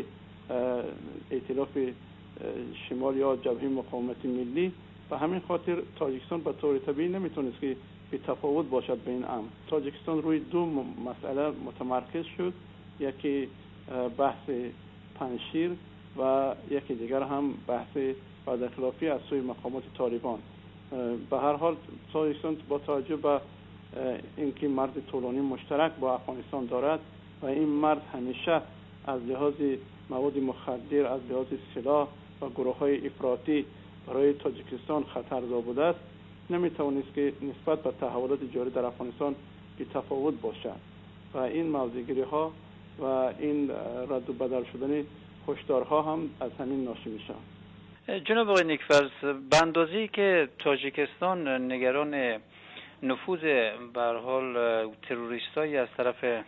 ائتلاف شمال یا جبهه مقاومت ملی. و همین خاطر تاجیکستان به طور طبیعی نمیتونست که بی تفاوت باشد به این امر. تاجیکستان روی دو مسئله متمرکز شد. یکی بحث پنشیر و یکی دیگر هم بحث بداخلافی از سوی مقامات طالبان. به هر حال تاجیکستان با توجه به اینکه مرز طولانی مشترک با افغانستان دارد و این مرز همیشه از لحاظ مواد مخدر، از لحاظ سلاح و گروه‌های افراطی برای تاجیکستان خطرزا بوده است، نمیتوانست که نسبت به تحولات جاری در افغانستان بی تفاوت باشد و این موضع‌گیری‌ها و این رد و بدل شدن هشدارها هم از همین ناشی میشه. جناب آقای نیکفرز، به اندازه‌ای که تاجیکستان نگران نفوذ به هر حال تروریستایی از طرف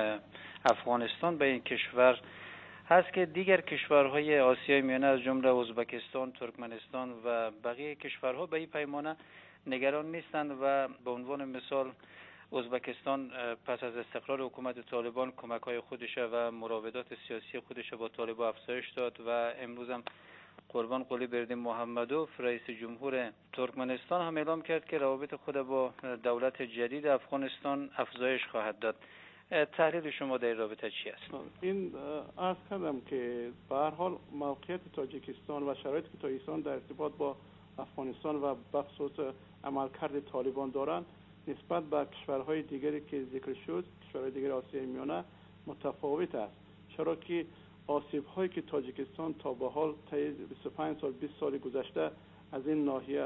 افغانستان به این کشور هست که دیگر کشورهای آسیای میانه از جمله ازبکستان، ترکمنستان و بقیه کشورها به این پیمانه نگران نیستند و به عنوان مثال ازبکستان پس از استقرار حکومت طالبان کمک‌های خودش و مراودات سیاسی خودش با طالبان افزایش داد و امروز هم قربان قلی بردیم محمدوف رئیس جمهور ترکمنستان هم اعلام کرد که روابط خود با دولت جدید افغانستان افزایش خواهد داد. تحلیل شما در رابطه چی است؟ این عرض کردم که به هر حال موقعیت تاجیکستان و شرایطی که تاجیکستان در ارتباط با افغانستان و بخصوص عملکرد طالبان دارند نسبت به کشورهای دیگری که ذکر شد، کشورهای دیگر آسیای میانه متفاوت است، چرا که آسیب‌هایی که تاجیکستان تا به حال طی بیست و پنج سال بیست سال گذشته از این ناحیه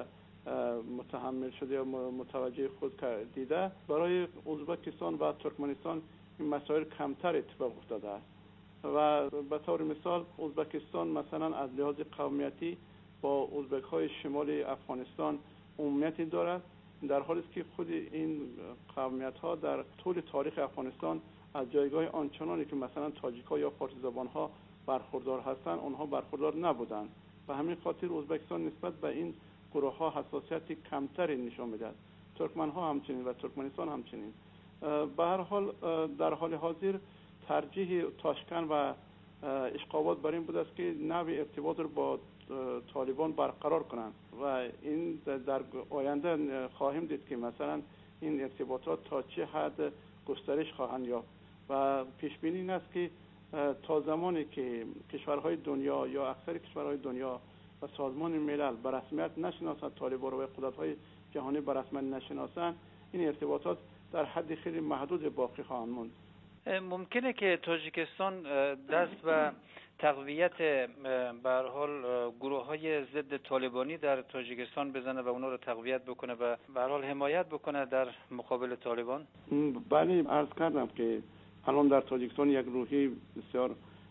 متحمل شده یا متوجه خود دیده، برای ازبکستان و ترکمنستان این مسائل کمتر اتفاق افتاده است و به طور مثال ازبکستان مثلا از لحاظ قومیتی با ازبک‌های شمال افغانستان عمومیتی دارد، در حالی که خود این قومیت‌ها در طول تاریخ افغانستان از جایگاه آنچنانی که مثلا تاجیک‌ها یا فارسی زبان‌ها برخوردار هستند اونها برخوردار نبودند و همین خاطر ازبکستان نسبت به این گروه‌ها حساسیت کمتری نشان می‌دهد. ترکمن‌ها همچنین و ترکمنستان همچنین. به هر حال در حال حاضر ترجیح تاشکند و اشقابات بر این بود است که نوع ارتباط رو با طالبان برقرار کنند و این در آینده خواهیم دید که مثلا این ارتباطات تا چه حد گسترش خواهند یافت و پیش بینی این است که تا زمانی که کشورهای دنیا یا اکثر کشورهای دنیا و سازمان ملل به رسمیت نشناسند طالبان و قدرت‌های جهانی به رسمیت نشناسند، این ارتباطات در حد خیلی محدود باقی خواهند ماند. ممکنه که تاجیکستان دست به تقویت به هر حال گروه‌های ضد طالبانی در تاجیکستان بزنه و اونا رو تقویت بکنه و به هر حال حمایت بکنه در مقابل طالبان؟ بله، عرض کردم که الان در تاجیکستان یک روحی بسیار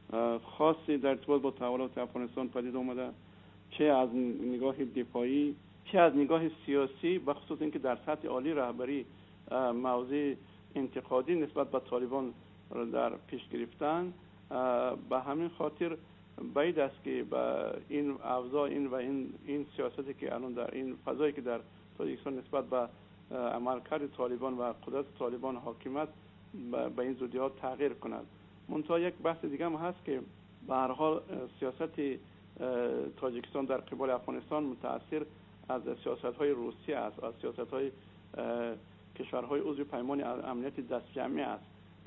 خاصی در ارتباط با تحولات افغانستان پدید آمده، چه از نگاه دفاعی چه از نگاه سیاسی، بخصوص اینکه در سطح عالی رهبری موضوع انتقادی نسبت به طالبان را در پیش گرفتن. به همین خاطر باید است که با این اوضاع این و این این سیاستی که الان در این فضایی که در تاجیکستان نسبت به عملکرد طالبان و قدرت طالبان حاکمیت به این زودی ها تغییر کند. منتها یک بحث دیگه هم هست که به هر حال سیاست تاجیکستان در قبال افغانستان متأثر از سیاست‌های روسیه است، از سیاست‌های کشورهای عضو پیمان امنیت دست جمعی است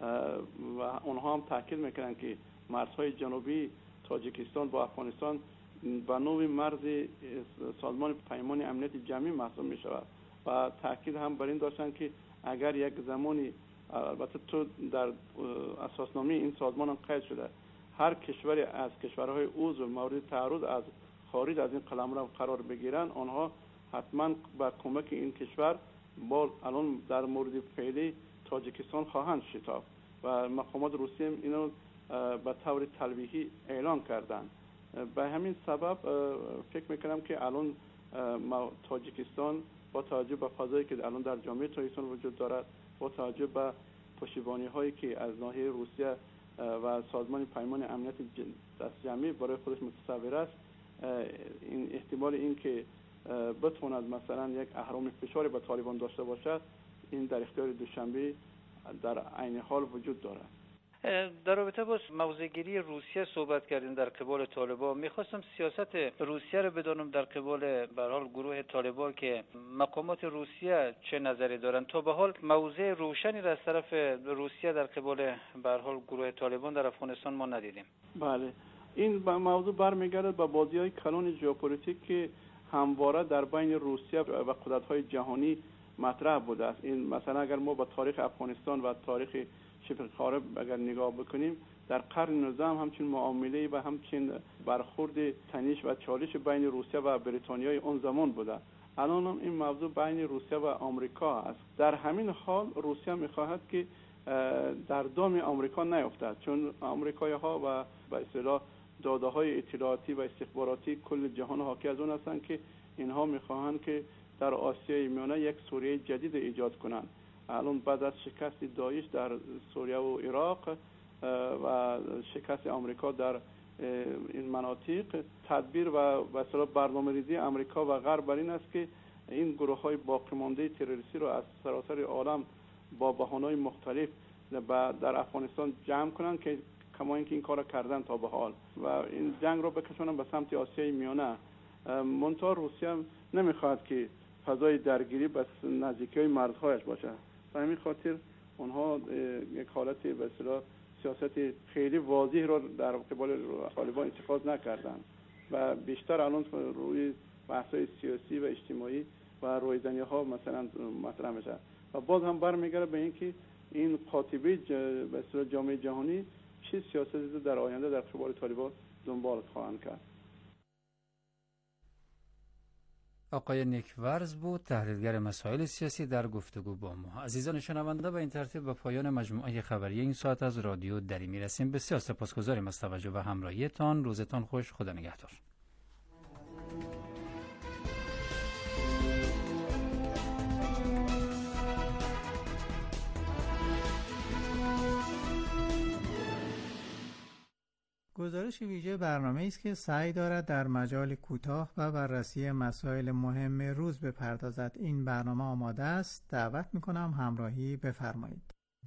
و اونها هم تاکید میکنن که مرزهای جنوبی تاجیکستان با افغانستان به نوع مرز سازمان پیمان امنیت جمعی محسوب می شود و تاکید هم بر این داشتن که اگر یک زمانی، البته تو در اساسنامه این سازمان هم قید شده، هر کشوری از کشورهای عضو مورد تعرض از خارج از این قلمرو قرار بگیرن، آنها حتما با کمک این کشور با الان در مورد فعلی تاجیکستان خواهند شتاب و مقامات روسیه اینو به طور تلویحی اعلان کردند. به همین سبب فکر میکنم که الان تاجیکستان با توجه به فضایی که الان در جامعه تاجیکستان وجود دارد، با توجه به پشتیبانی هایی که از ناحیه روسیه و سازمان پیمان امنیت دست جمعی برای خودش متصور است، این احتمال این که بتواند مثلا یک اهرام فشاری به طالبان داشته باشد، این در اختیار دوشنبه در عین حال وجود دارد. در رابطه با موضع‌گیری روسیه صحبت کردیم در قبال طالبان. میخواستم سیاست روسیه رو بدانم در قبال به هر حال گروه طالبان که مقامات روسیه چه نظری دارند. تا به حال موضع روشنی را از طرف روسیه در قبال به هر حال گروه طالبان در افغانستان ما ندیدیم. بله، این موضوع برمیگردد به بازی‌های کلان ژئوپلیتیک که همواره در بین روسیه و قدرت‌های جهانی مطرح بوده است. این مثلا اگر ما با تاریخ افغانستان و تاریخ شبه غرب اگر نگاه بکنیم، در قرن نوزدهم همچین معامله و همچین برخورد تنش و چالش بین روسیه و بریتانیای اون زمان بوده. الان هم این موضوع بین روسیه و آمریکا است. در همین حال روسیه می‌خواهد که در دام آمریکا نیفتد، چون آمریکایی‌ها و به اصطلاح داده‌های اطلاعاتی و استخباراتی کل جهان حاکی از اون هستند که اینها می‌خواهند که در آسیای میانه یک سوریه جدید ایجاد کنند. الان بعد از شکست داعش در سوریه و عراق و شکست آمریکا در این مناطق، تدبیر و به اصطلاح برنامه‌ریزی آمریکا و غرب بر این است که این گروه‌های باقی مانده تروریستی رو از سراسر عالم با بهانه‌های مختلف در افغانستان جمع کنند، که کما اینکه این کارو کردن تا به حال، و این جنگ رو بکشونن به سمت آسیای میانه. منتها روسیه نمیخواد که فضای درگیری بس نزدیکی مرزهایش باشه. به همین خاطر اونها یک حالت به اصطلاح سیاست خیلی واضح را در قبال طالبان اتخاذ نکردند و بیشتر الان روی بحث‌های سیاسی و اجتماعی و رویدنی‌ها مثلا مطرح میشه. و باز هم برمیگره به اینکه این قاطبه به اصطلاح جامعه جهانی چه سیاستی در آینده در قبال طالبان دنبال خواهند کرد. آقای نیکورز بود، تحلیلگر مسائل سیاسی، در گفتگو با ما. عزیزان شنونده، به این ترتیب به پایان مجموعه خبری این ساعت از رادیو دری میرسیم. بسیار سپاسگزاریم از توجه و همراهیتان. روزتان خوش. خدا نگهدار. گزارش ویژه برنامه است که سعی دارد در مجال کوتاه و بررسی مسائل مهم روز بپردازد. این برنامه آماده است. دعوت می‌کنم همراهی بفرمایید.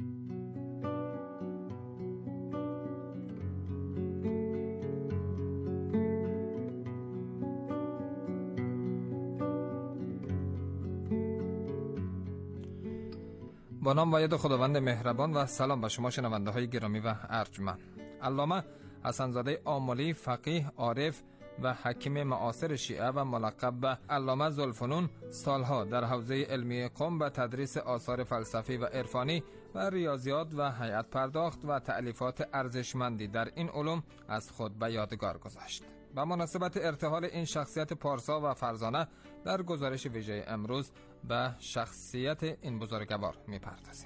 با نام و ید خداوند مهربان و سلام به شما شنونده های گرامی و ارجمند. علامه حسن‌زاده آملی، فقیه، عارف و حکیم معاصر شیعه و ملقب به علامه ذوالفنون، سالها در حوزه علمی قم به تدریس آثار فلسفی و عرفانی و ریاضیات و هیئت پرداخت و تألیفات ارزشمندی در این علوم از خود به یادگار گذاشت. به مناسبت ارتحال این شخصیت پارسا و فرزانه در گزارش ویژه امروز به شخصیت این بزرگوار می‌پردازیم.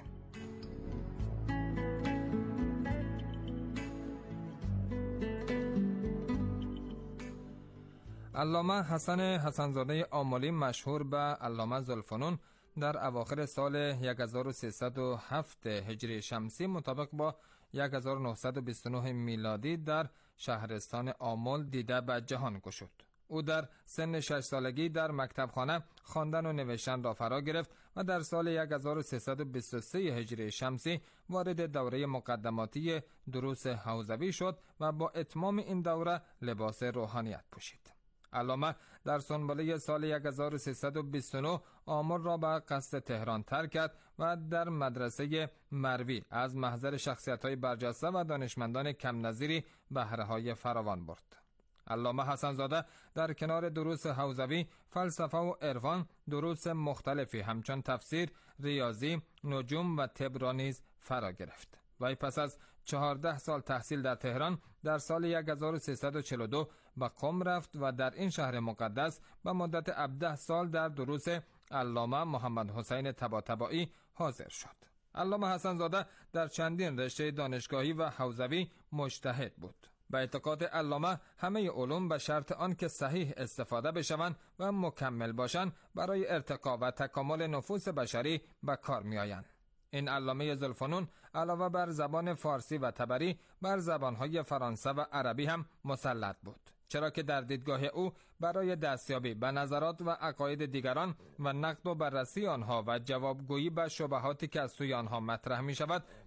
علامه حسن حسن‌زاده آملی، مشهور به علامه ذوالفنون، در اواخر سال هزار و سیصد و هفت هجری شمسی مطابق با هزار و نهصد و بیست و نه میلادی در شهرستان آمل دیده به جهان گشود. او در سن شش سالگی در مکتبخانه خواندن و نوشتن را فرا گرفت و در سال هزار و سیصد و بیست و سه هجری شمسی وارد دوره مقدماتی دروس حوزوی شد و با اتمام این دوره لباس روحانیت پوشید. علامه در سنبله سال هزار و سیصد و بیست و نه آمل را به قصد تهران ترک کرد و در مدرسه مروی از محضر شخصیت‌های برجسته و دانشمندان کم نظیری بهره‌های فراوان برد. علامه حسن‌زاده در کنار دروس حوزوی، فلسفه و عرفان دروس مختلفی همچون تفسیر، ریاضی، نجوم و طب را نیز فرا گرفت. وی پس از چهارده سال تحصیل در تهران در سال هزار و سیصد و چهل و دو به قم رفت و در این شهر مقدس به مدت هفده سال در دروس علامه محمد حسین طباطبایی حاضر شد. علامه حسن‌زاده در چندین رشته دانشگاهی و حوزوی مجتهد بود. به اعتقاد علامه همه علوم به شرط آن که صحیح استفاده بشوند و مکمل باشند برای ارتقا و تکامل نفوس بشری به کار می آیند. این علامه ذوالفنون علاوه بر زبان فارسی و تبری بر زبانهای فرانسه و عربی هم مسلط بود، چرا که در دیدگاه او برای دستیابی به نظرات و عقاید دیگران و نقد و بررسی آنها و جوابگویی به شبهاتی که از سوی آنها مطرح می شود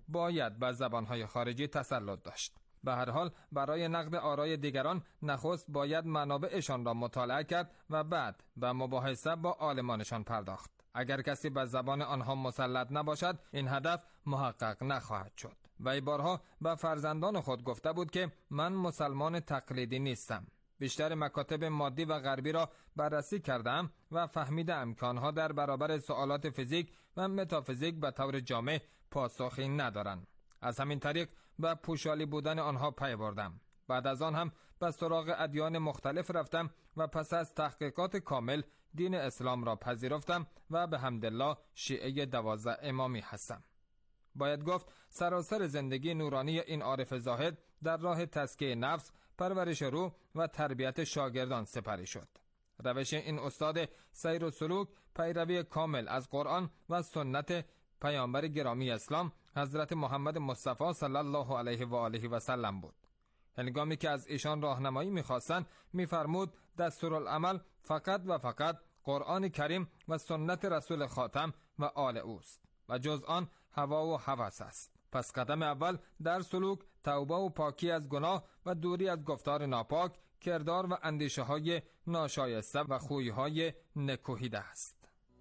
باید به زبانهای خارجی تسلط داشت. به هر حال برای نقد آرای دیگران نخست باید منابعشان را مطالعه کرد و بعد به مباحثه با عالمانشان پرداخت. اگر کسی به زبان آنها مسلط نباشد این هدف محقق نخواهد شد. وی بارها به فرزندان خود گفته بود که من مسلمان تقلیدی نیستم. بیشتر مکاتب مادی و غربی را بررسی کردم و فهمیدم که آنها در برابر سوالات فیزیک و متافیزیک به طور جامع پاسخی ندارند. از همین طریق به پوشالی بودن آنها پی بردم. بعد از آن هم به سراغ ادیان مختلف رفتم و پس از تحقیقات کامل دین اسلام را پذیرفتم و به حمدالله شیعه دوازده امامی هستم. باید گفت سراسر زندگی نورانی این عارف زاهد در راه تزکیه نفس، پرورش روح و تربیت شاگردان سپری شد. روش این استاد سیر و سلوک پیروی کامل از قرآن و سنت پیامبر گرامی اسلام حضرت محمد مصطفی صلی الله علیه و آله و سلم بود. هنگامی که از ایشان راهنمایی می‌خواستند می‌فرمود دستورالعمل فقط و فقط قرآن کریم و سنت رسول خاتم و آل اوست و جز آن هوا و هوس است. پس قدم اول در سلوک توبه و پاکی از گناه و دوری از گفتار ناپاک، کردار و اندیشه های ناشایسته و خوی های نکوهیده است.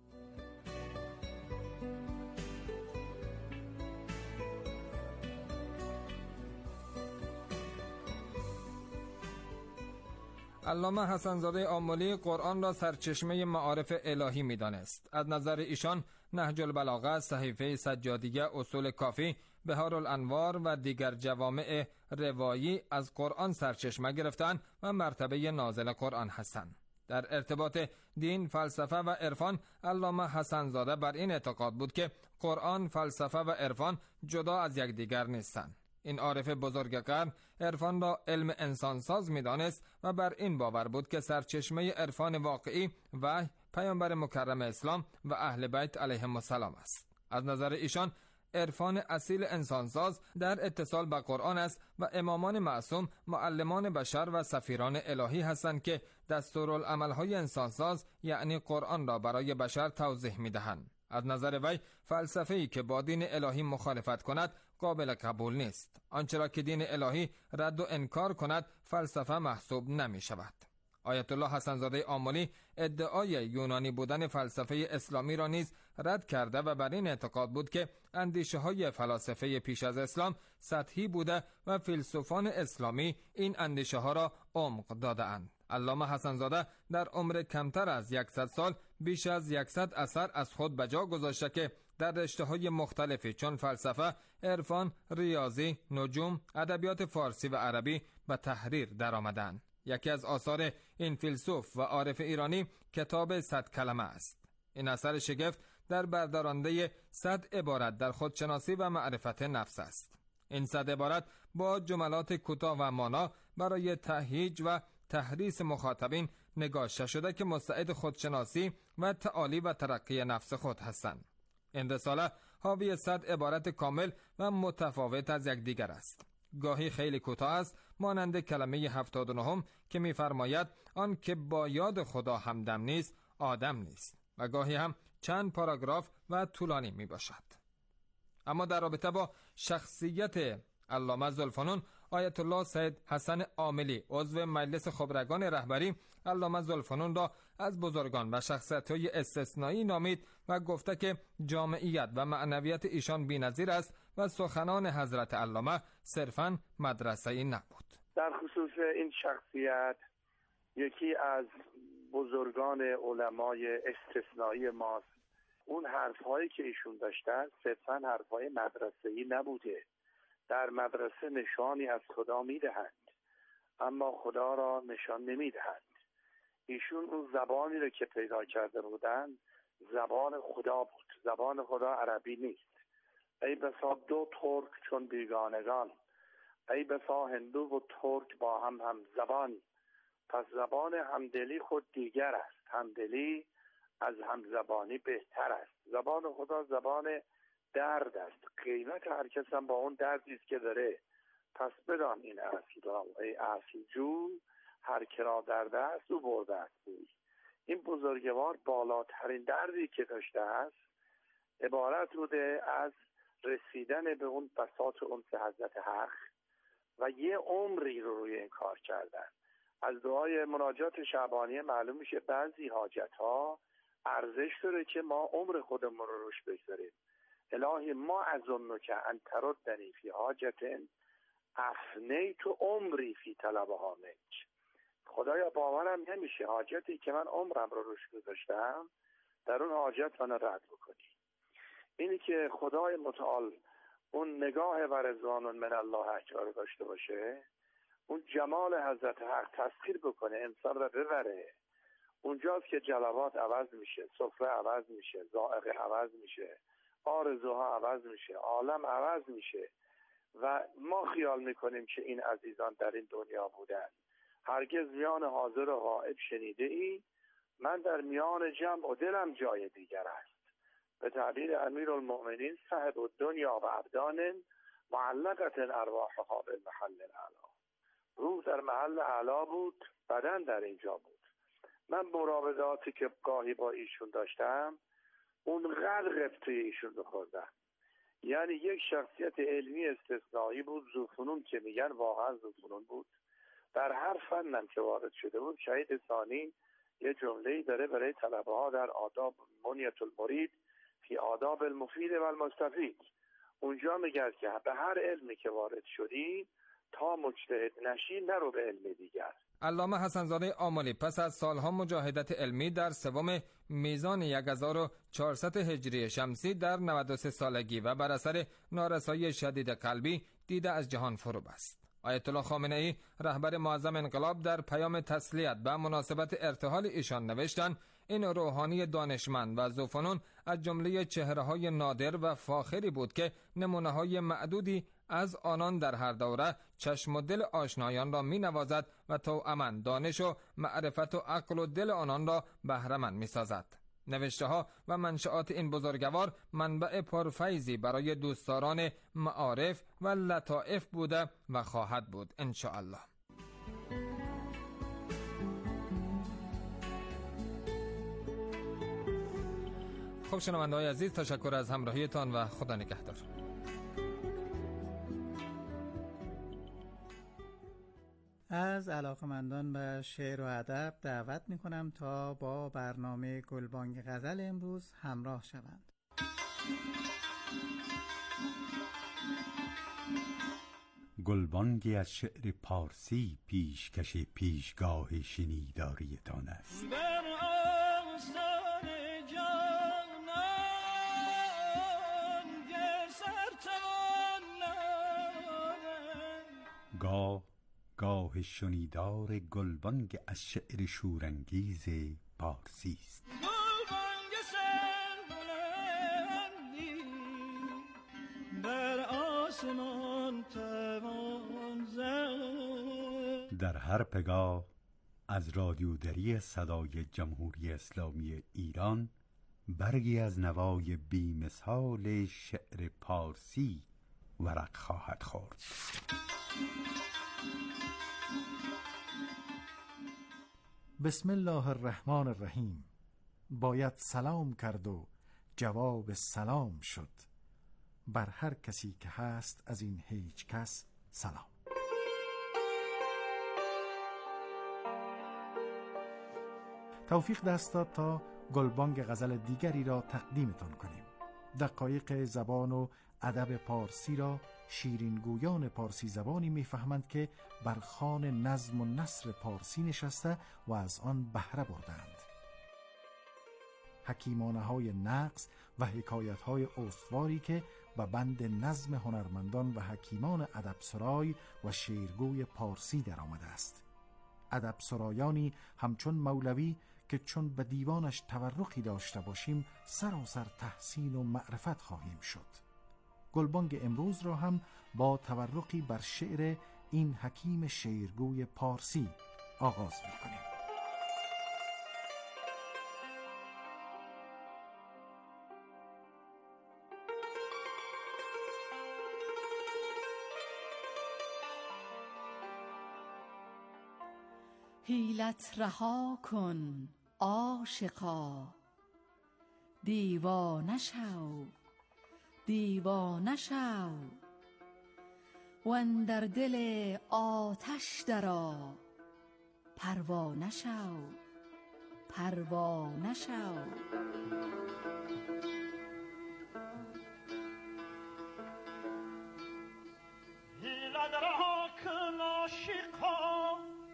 علامه حسن زاده آملی قرآن را سرچشمه معارف الهی می دانست. از نظر ایشان نهج البلاغه، صحیفه سجادیه، اصول کافی، بهار الانوار و دیگر جوامع روایی از قرآن سرچشمه گرفتند و مرتبه نازل قرآن هستند. در ارتباط دین، فلسفه و عرفان علامه حسن زاده بر این اعتقاد بود که قرآن، فلسفه و عرفان جدا از یکدیگر نیستند. این عارف بزرگ قرن عرفان را علم انسانساز می دانست و بر این باور بود که سرچشمه عرفان واقعی وحی پیامبر مکرم اسلام و اهل بیت علیهم السلام است. از نظر ایشان عرفان اصیل انسانساز در اتصال با قرآن است و امامان معصوم معلمان بشر و سفیران الهی هستند که دستورالعمل‌های انسانساز یعنی قرآن را برای بشر توضیح می‌دهند. از نظر وی فلسفه‌ای که با دین الهی مخالفت کند قابل قبول نیست. آنچه را که دین الهی رد و انکار کند فلسفه محسوب نمی شود. آیت الله حسن زاده آملی ادعای یونانی بودن فلسفه اسلامی را نیز رد کرده و بر این اعتقاد بود که اندیشه های فلاسفه پیش از اسلام سطحی بوده و فیلسوفان اسلامی این اندیشه ها را عمق داده اند. علامه حسن زاده در عمر کمتر از صد سال بیش از صد اثر از خود به جا گذاشته که در رشته‌های مختلفی چون فلسفه، عرفان، ریاضی، نجوم، ادبیات فارسی و عربی به تحریر درآمدند. یکی از آثار این فیلسوف و عارف ایرانی کتاب صد کلمه است. این اثر شگفت در بردارنده صد عبارت در خودشناسی و معرفت نفس است. این صد عبارت با جملات کوتاه و مانا برای تهییج و تحریص مخاطبین نگاشته شده که مستعد خودشناسی و تعالی و ترقی نفس خود هستند. این رساله حاوی صد عبارت کامل و متفاوت از یکدیگر است. گاهی خیلی کوتاه است مانند کلمه هفتاد و نهم که می‌فرماید آن که با یاد خدا همدم نیست آدم نیست و گاهی هم چند پاراگراف و طولانی می باشد. اما در رابطه با شخصیت علامه ذوالفنون، آیت الله سید حسن عاملی عضو مجلس خبرگان رهبری علامه ذوالفنون را از بزرگان و شخصیت‌های استثنایی نامید و گفته که جامعیت و معنویت ایشان بی‌نظیر است و سخنان حضرت علامه صرفاً مدرسه‌ای نبود. در خصوص این شخصیت یکی از بزرگان علمای استثنایی ماست. اون حرف‌هایی که ایشون داشتن صرفاً حرف‌های مدرسه‌ای نبوده. در مدرسه نشانی از خدا میدهند اما خدا را نشان نمیدهند. ایشون اون زبانی رو که پیدا کرده بودن زبان خدا بود. زبان خدا عربی نیست. ای بسا دو ترک چون بیگانگان، ای بسا هندو و ترک با هم هم زبان. پس زبان همدلی خود دیگر است. همدلی از همزبانی بهتر است. زبان خدا زبان درد است. قیمت هر کس هم با اون دردی است که داره. پس بدان این اصل را، ای اصل جو هر کرا درد است او برده است. این بزرگوار بالاترین دردی که داشته است عبارت بوده از رسیدن به اون بساط اون سه حضرت حق و یه عمری رو روی این کار کردن. از دعای مناجات شعبانیه معلوم میشه بعضی حاجت ها ارزش داره که ما عمر خودمون رو روش بگذاریم. الهی ما اظن که ان تردنی فی حاجت افنیت عمری فی طلبها منک. خدایا باورم نمیشه حاجتی که من عمرم رو روش گذاشتم در اون حاجت من رد بکنی. اینی که خدای متعال اون نگاه و رضوان من الله اکبر رو داشته باشه، اون جمال حضرت حق تسخیر بکنه، انسان رو ببره. اونجاست که جلوات عوض میشه، سفره عوض میشه، ذائقه عوض میشه، آرزوها عوض میشه، عالم عوض میشه. و ما خیال میکنیم که این عزیزان در این دنیا بودن. هرگز میان حاضر و غائب شنیده ای من در میان جمع و دلم جای دیگر است. به تعبیر امیرالمؤمنین صاحب الدنیا و ابدان معلقت ارواحها بالمحل الاعلی. روح در محل اعلا بود، بدن در اینجا بود. من مراوداتی که گاهی با ایشون داشتم اونقدر قبطه ایشون بخوردم. یعنی یک شخصیت علمی استثنایی بود، ذوفنون که میگن واقعا ذوفنون بود. در هر فنم که وارد شده بود. شهید ثانی یه جمله‌ای داره برای طلبه ها در آداب منیت المرید فی آداب المفید و المستفید. اونجا میگه که به هر علمی که وارد شدی تا مجتهد نشی نرو به علم دیگر. علامه حسن‌زاده آملی پس از سالها مجاهدت علمی در سوم میزان هزار و چهارصد هجری شمسی در نود و سه سالگی و بر اثر نارسایی شدید قلبی دیده از جهان فرو بست. آیت الله خامنه‌ای رهبر معظم انقلاب در پیام تسلیت به مناسبت ارتحال ایشان نوشتند این روحانی دانشمند و ذوفنون از جمله چهره‌های نادر و فاخری بود که نمونه‌های معدودی از آنان در هر دوره چشم و دل آشنایان را می نوازد و توأماً دانش و معرفت و عقل و دل آنان را بهره‌مند می سازد. نوشته ها و منشآت این بزرگوار منبع پرفیضی برای دوستداران معارف و لطائف بوده و خواهد بود انشاءالله. خب شنونده‌های عزیز، تشکر از همراهیتان و خدا نگهدار. از علاقمندان به شعر و ادب دعوت می کنم تا با برنامه گلبانگ غزل امروز همراه شوند. گلبانگی از شعر پارسی پیشکش پیشگاه شنیداریتان است. گاه گاه شنیدار گلبانگ از شعر شورانگیز پارسی است. گلبانگ سربلندی بر آسمان توان زد. در هر پگاه از رادیودری صدای جمهوری اسلامی ایران برگی از نوای بی‌مثال شعر پارسی ورق خواهد خورد. بسم الله الرحمن الرحیم. باید سلام کرد و جواب سلام شد. بر هر کسی که هست از این هیچ کس سلام. توفیق دست داد تا گلبانگ غزل دیگری را تقدیمتان کنیم. دقایق زبان و ادب پارسی را شیرینگویان پارسی زبانی میفهمند که بر خوان نظم و نثر پارسی نشسته و از آن بهره بردند. حکیمانه های نقص و حکایت های استواری که به بند نظم هنرمندان و حکیمان ادبسرای و شعرگوی پارسی در آمده است. ادبسرایانی همچون مولوی که چون به دیوانش تورقی داشته باشیم سراسر تحسین و معرفت خواهیم شد. گلبانگ امروز را هم با تورقی بر شعر این حکیم شعرگوی پارسی آغاز می‌کنیم. حیلت رها کن عاشقا، دیوانه شو دیوانه شو و اندر دل آتش درآ پروانه شو پروانه شو. هیلت رها کن عاشقا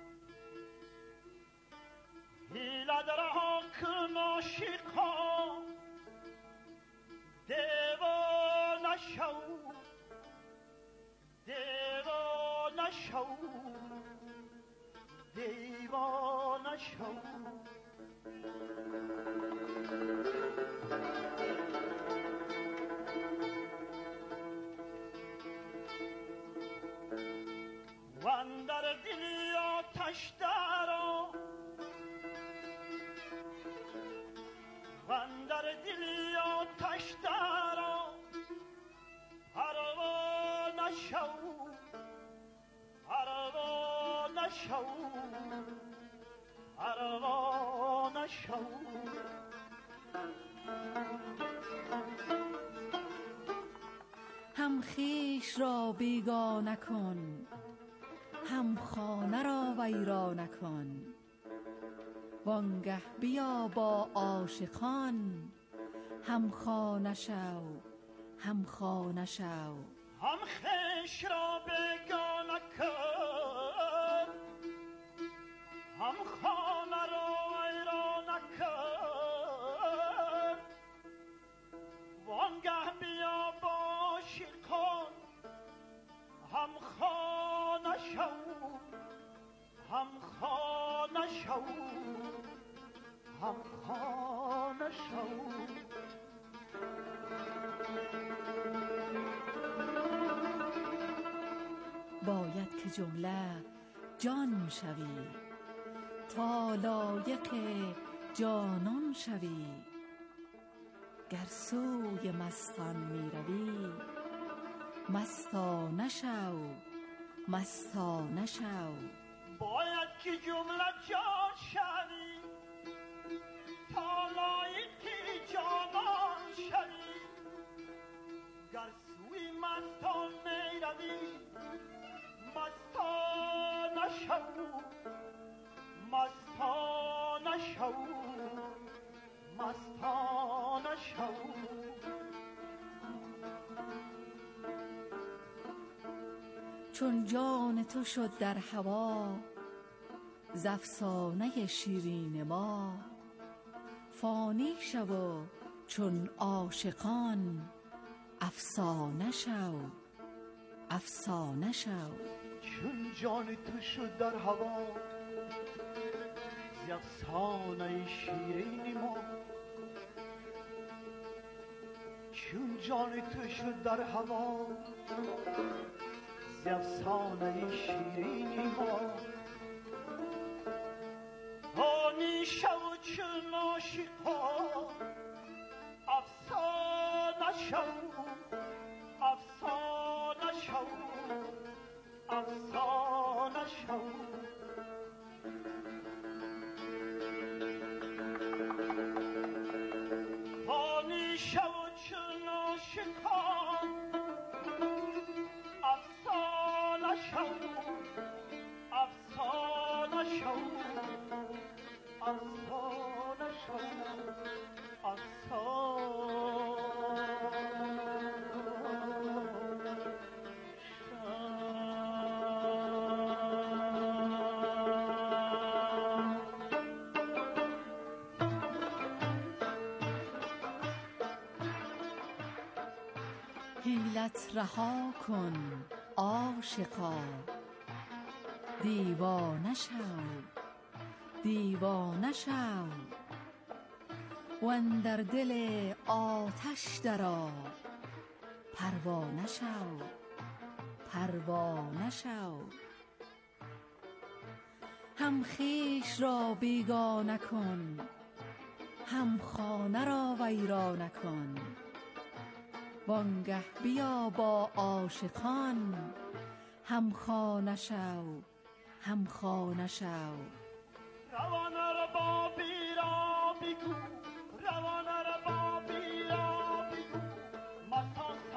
هیلت رها کن عاشقا دیوانه شو دیوانه شو دیوانه شو. واندر دلی آتش درآ واندر دلی آتش درآ پروانه شو پروانه شو پروانه شو. هم خویش را بیگانه کن هم خانه را ویرانه کن وانگه بیا با عاشقان هم خانه شو هم خانه شو. هم خویش را بیگانه کن هم خانه را ویرانه کن وانگه بیا با عاشقان هم خانه شو هم خانه شو هم خانه شو. باید که جمله جان شوی تا لایق جانان شوی گر سوی مستان می روی مستانه شو مستانه شو. باید که جمله جان شوی تا لایق جانان شوی گر سوی مستان می روی مستانه شو مستانه شو مستانه شو. چون جان تو شد در هوا ز افسانه شیرین ما فانی شو و چون عاشقان افسانه شو افسانه شو. چون جان تو شد در هوا ز افسانه شیرین ما چون جان تو شد در هوا ز افسانه شیرین ما فانی شو چون عاشقان افسانه شو افسانه شو افسانه شو. فانی شو چون عاشقان افسانه شو افسانه شو افسانه شو حیلت رها کن عاشقا دیوانه شو دیوانه شو و اندر دل آتش درآ پروانه شو پروانه شو. هم خویش را بیگانه کن هم خانه را ویرانه کن وانگه بیا با عاشقان هم خانه شو هم خانه شو. روانه را با بیرا بگو روانه را با بیرا بگو مستان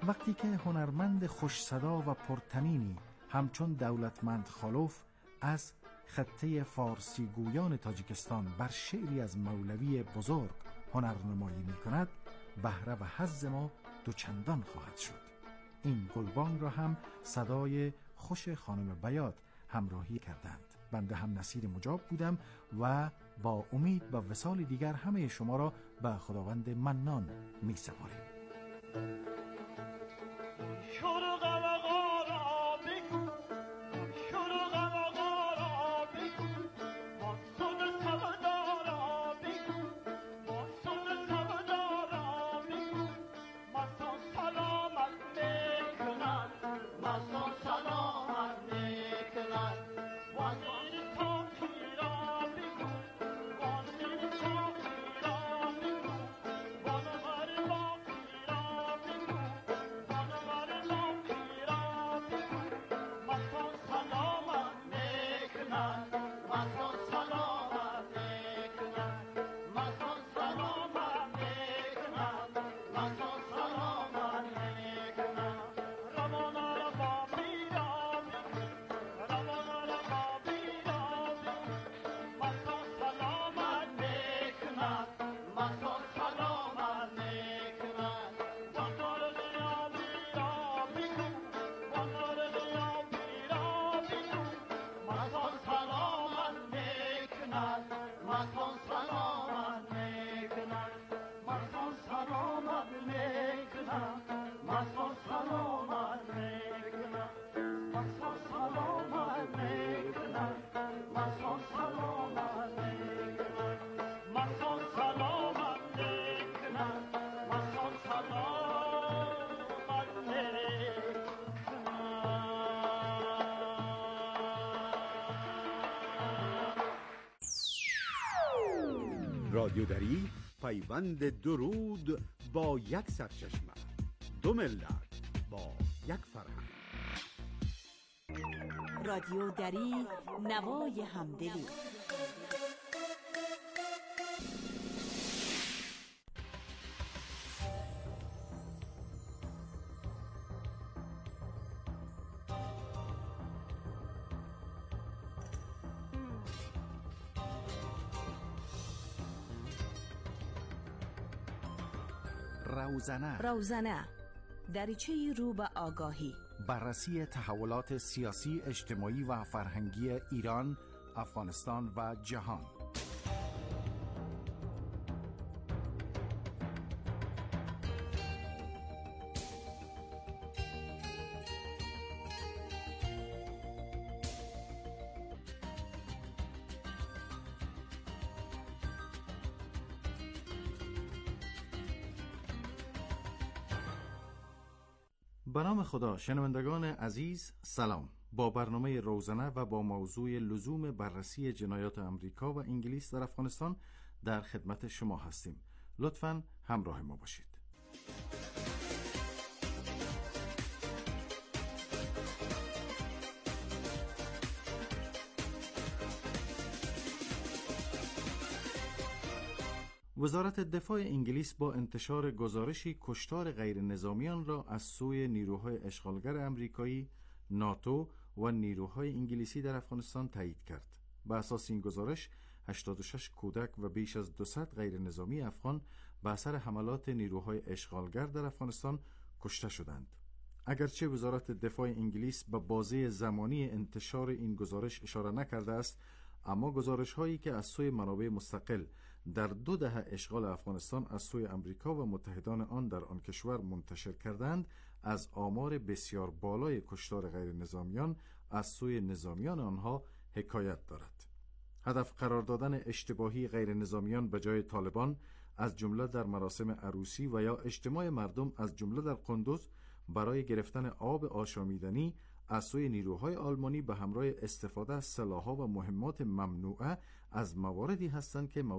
وقتی که هنرمند خوش صدا و پرتنینی همچون دولتمند خالوف از خطه فارسی گویان تاجیکستان بر شعری از مولوی بزرگ هنرنمایی می کند، بهره و حظ ما دوچندان خواهد شد. این گلبانگ را هم صدای خوش خانم بیات همراهی کردند. بنده هم نصیر مجاب بودم و با امید به وصال دیگر همه شما را به خداوند منان می سپاریم. رادیو دری، پیوند درود با یک سرچشمه، دو ملت با یک فرهنگ. رادیو دری، نوای همدلی. روزنه روزنه دریچه رو به آگاهی، بررسی تحولات سیاسی، اجتماعی و فرهنگی ایران، افغانستان و جهان. به نام خدا. شنوندگان عزیز سلام. با برنامه روزنه و با موضوع لزوم بررسی جنایات امریکا و انگلیس در افغانستان در خدمت شما هستیم. لطفاً همراه ما باشید. وزارت دفاع انگلیس با انتشار گزارشی کشتار غیر نظامیان را از سوی نیروهای اشغالگر امریکایی، ناتو و نیروهای انگلیسی در افغانستان تایید کرد. بر اساس این گزارش هشتاد و شش کودک و بیش از دویست غیر نظامی افغان به اثر حملات نیروهای اشغالگر در افغانستان کشته شدند. اگرچه وزارت دفاع انگلیس به بازه زمانی انتشار این گزارش اشاره نکرده است، اما گزارش هایی که از سوی منابع مستقل در دو دهه اشغال افغانستان از سوی امریکا و متحدان آن در آن کشور منتشر کردند، از آمار بسیار بالای کشتار غیر نظامیان از سوی نظامیان آنها حکایت دارد. هدف قرار دادن اشتباهی غیر نظامیان به جای طالبان، از جمله در مراسم عروسی و یا اجتماع مردم، از جمله در قندوز، برای گرفتن آب آشامیدنی از سوی نیروهای آلمانی به همراه استفاده از سلاح‌ها و مهمات ممنوعه، از مواردی هستند که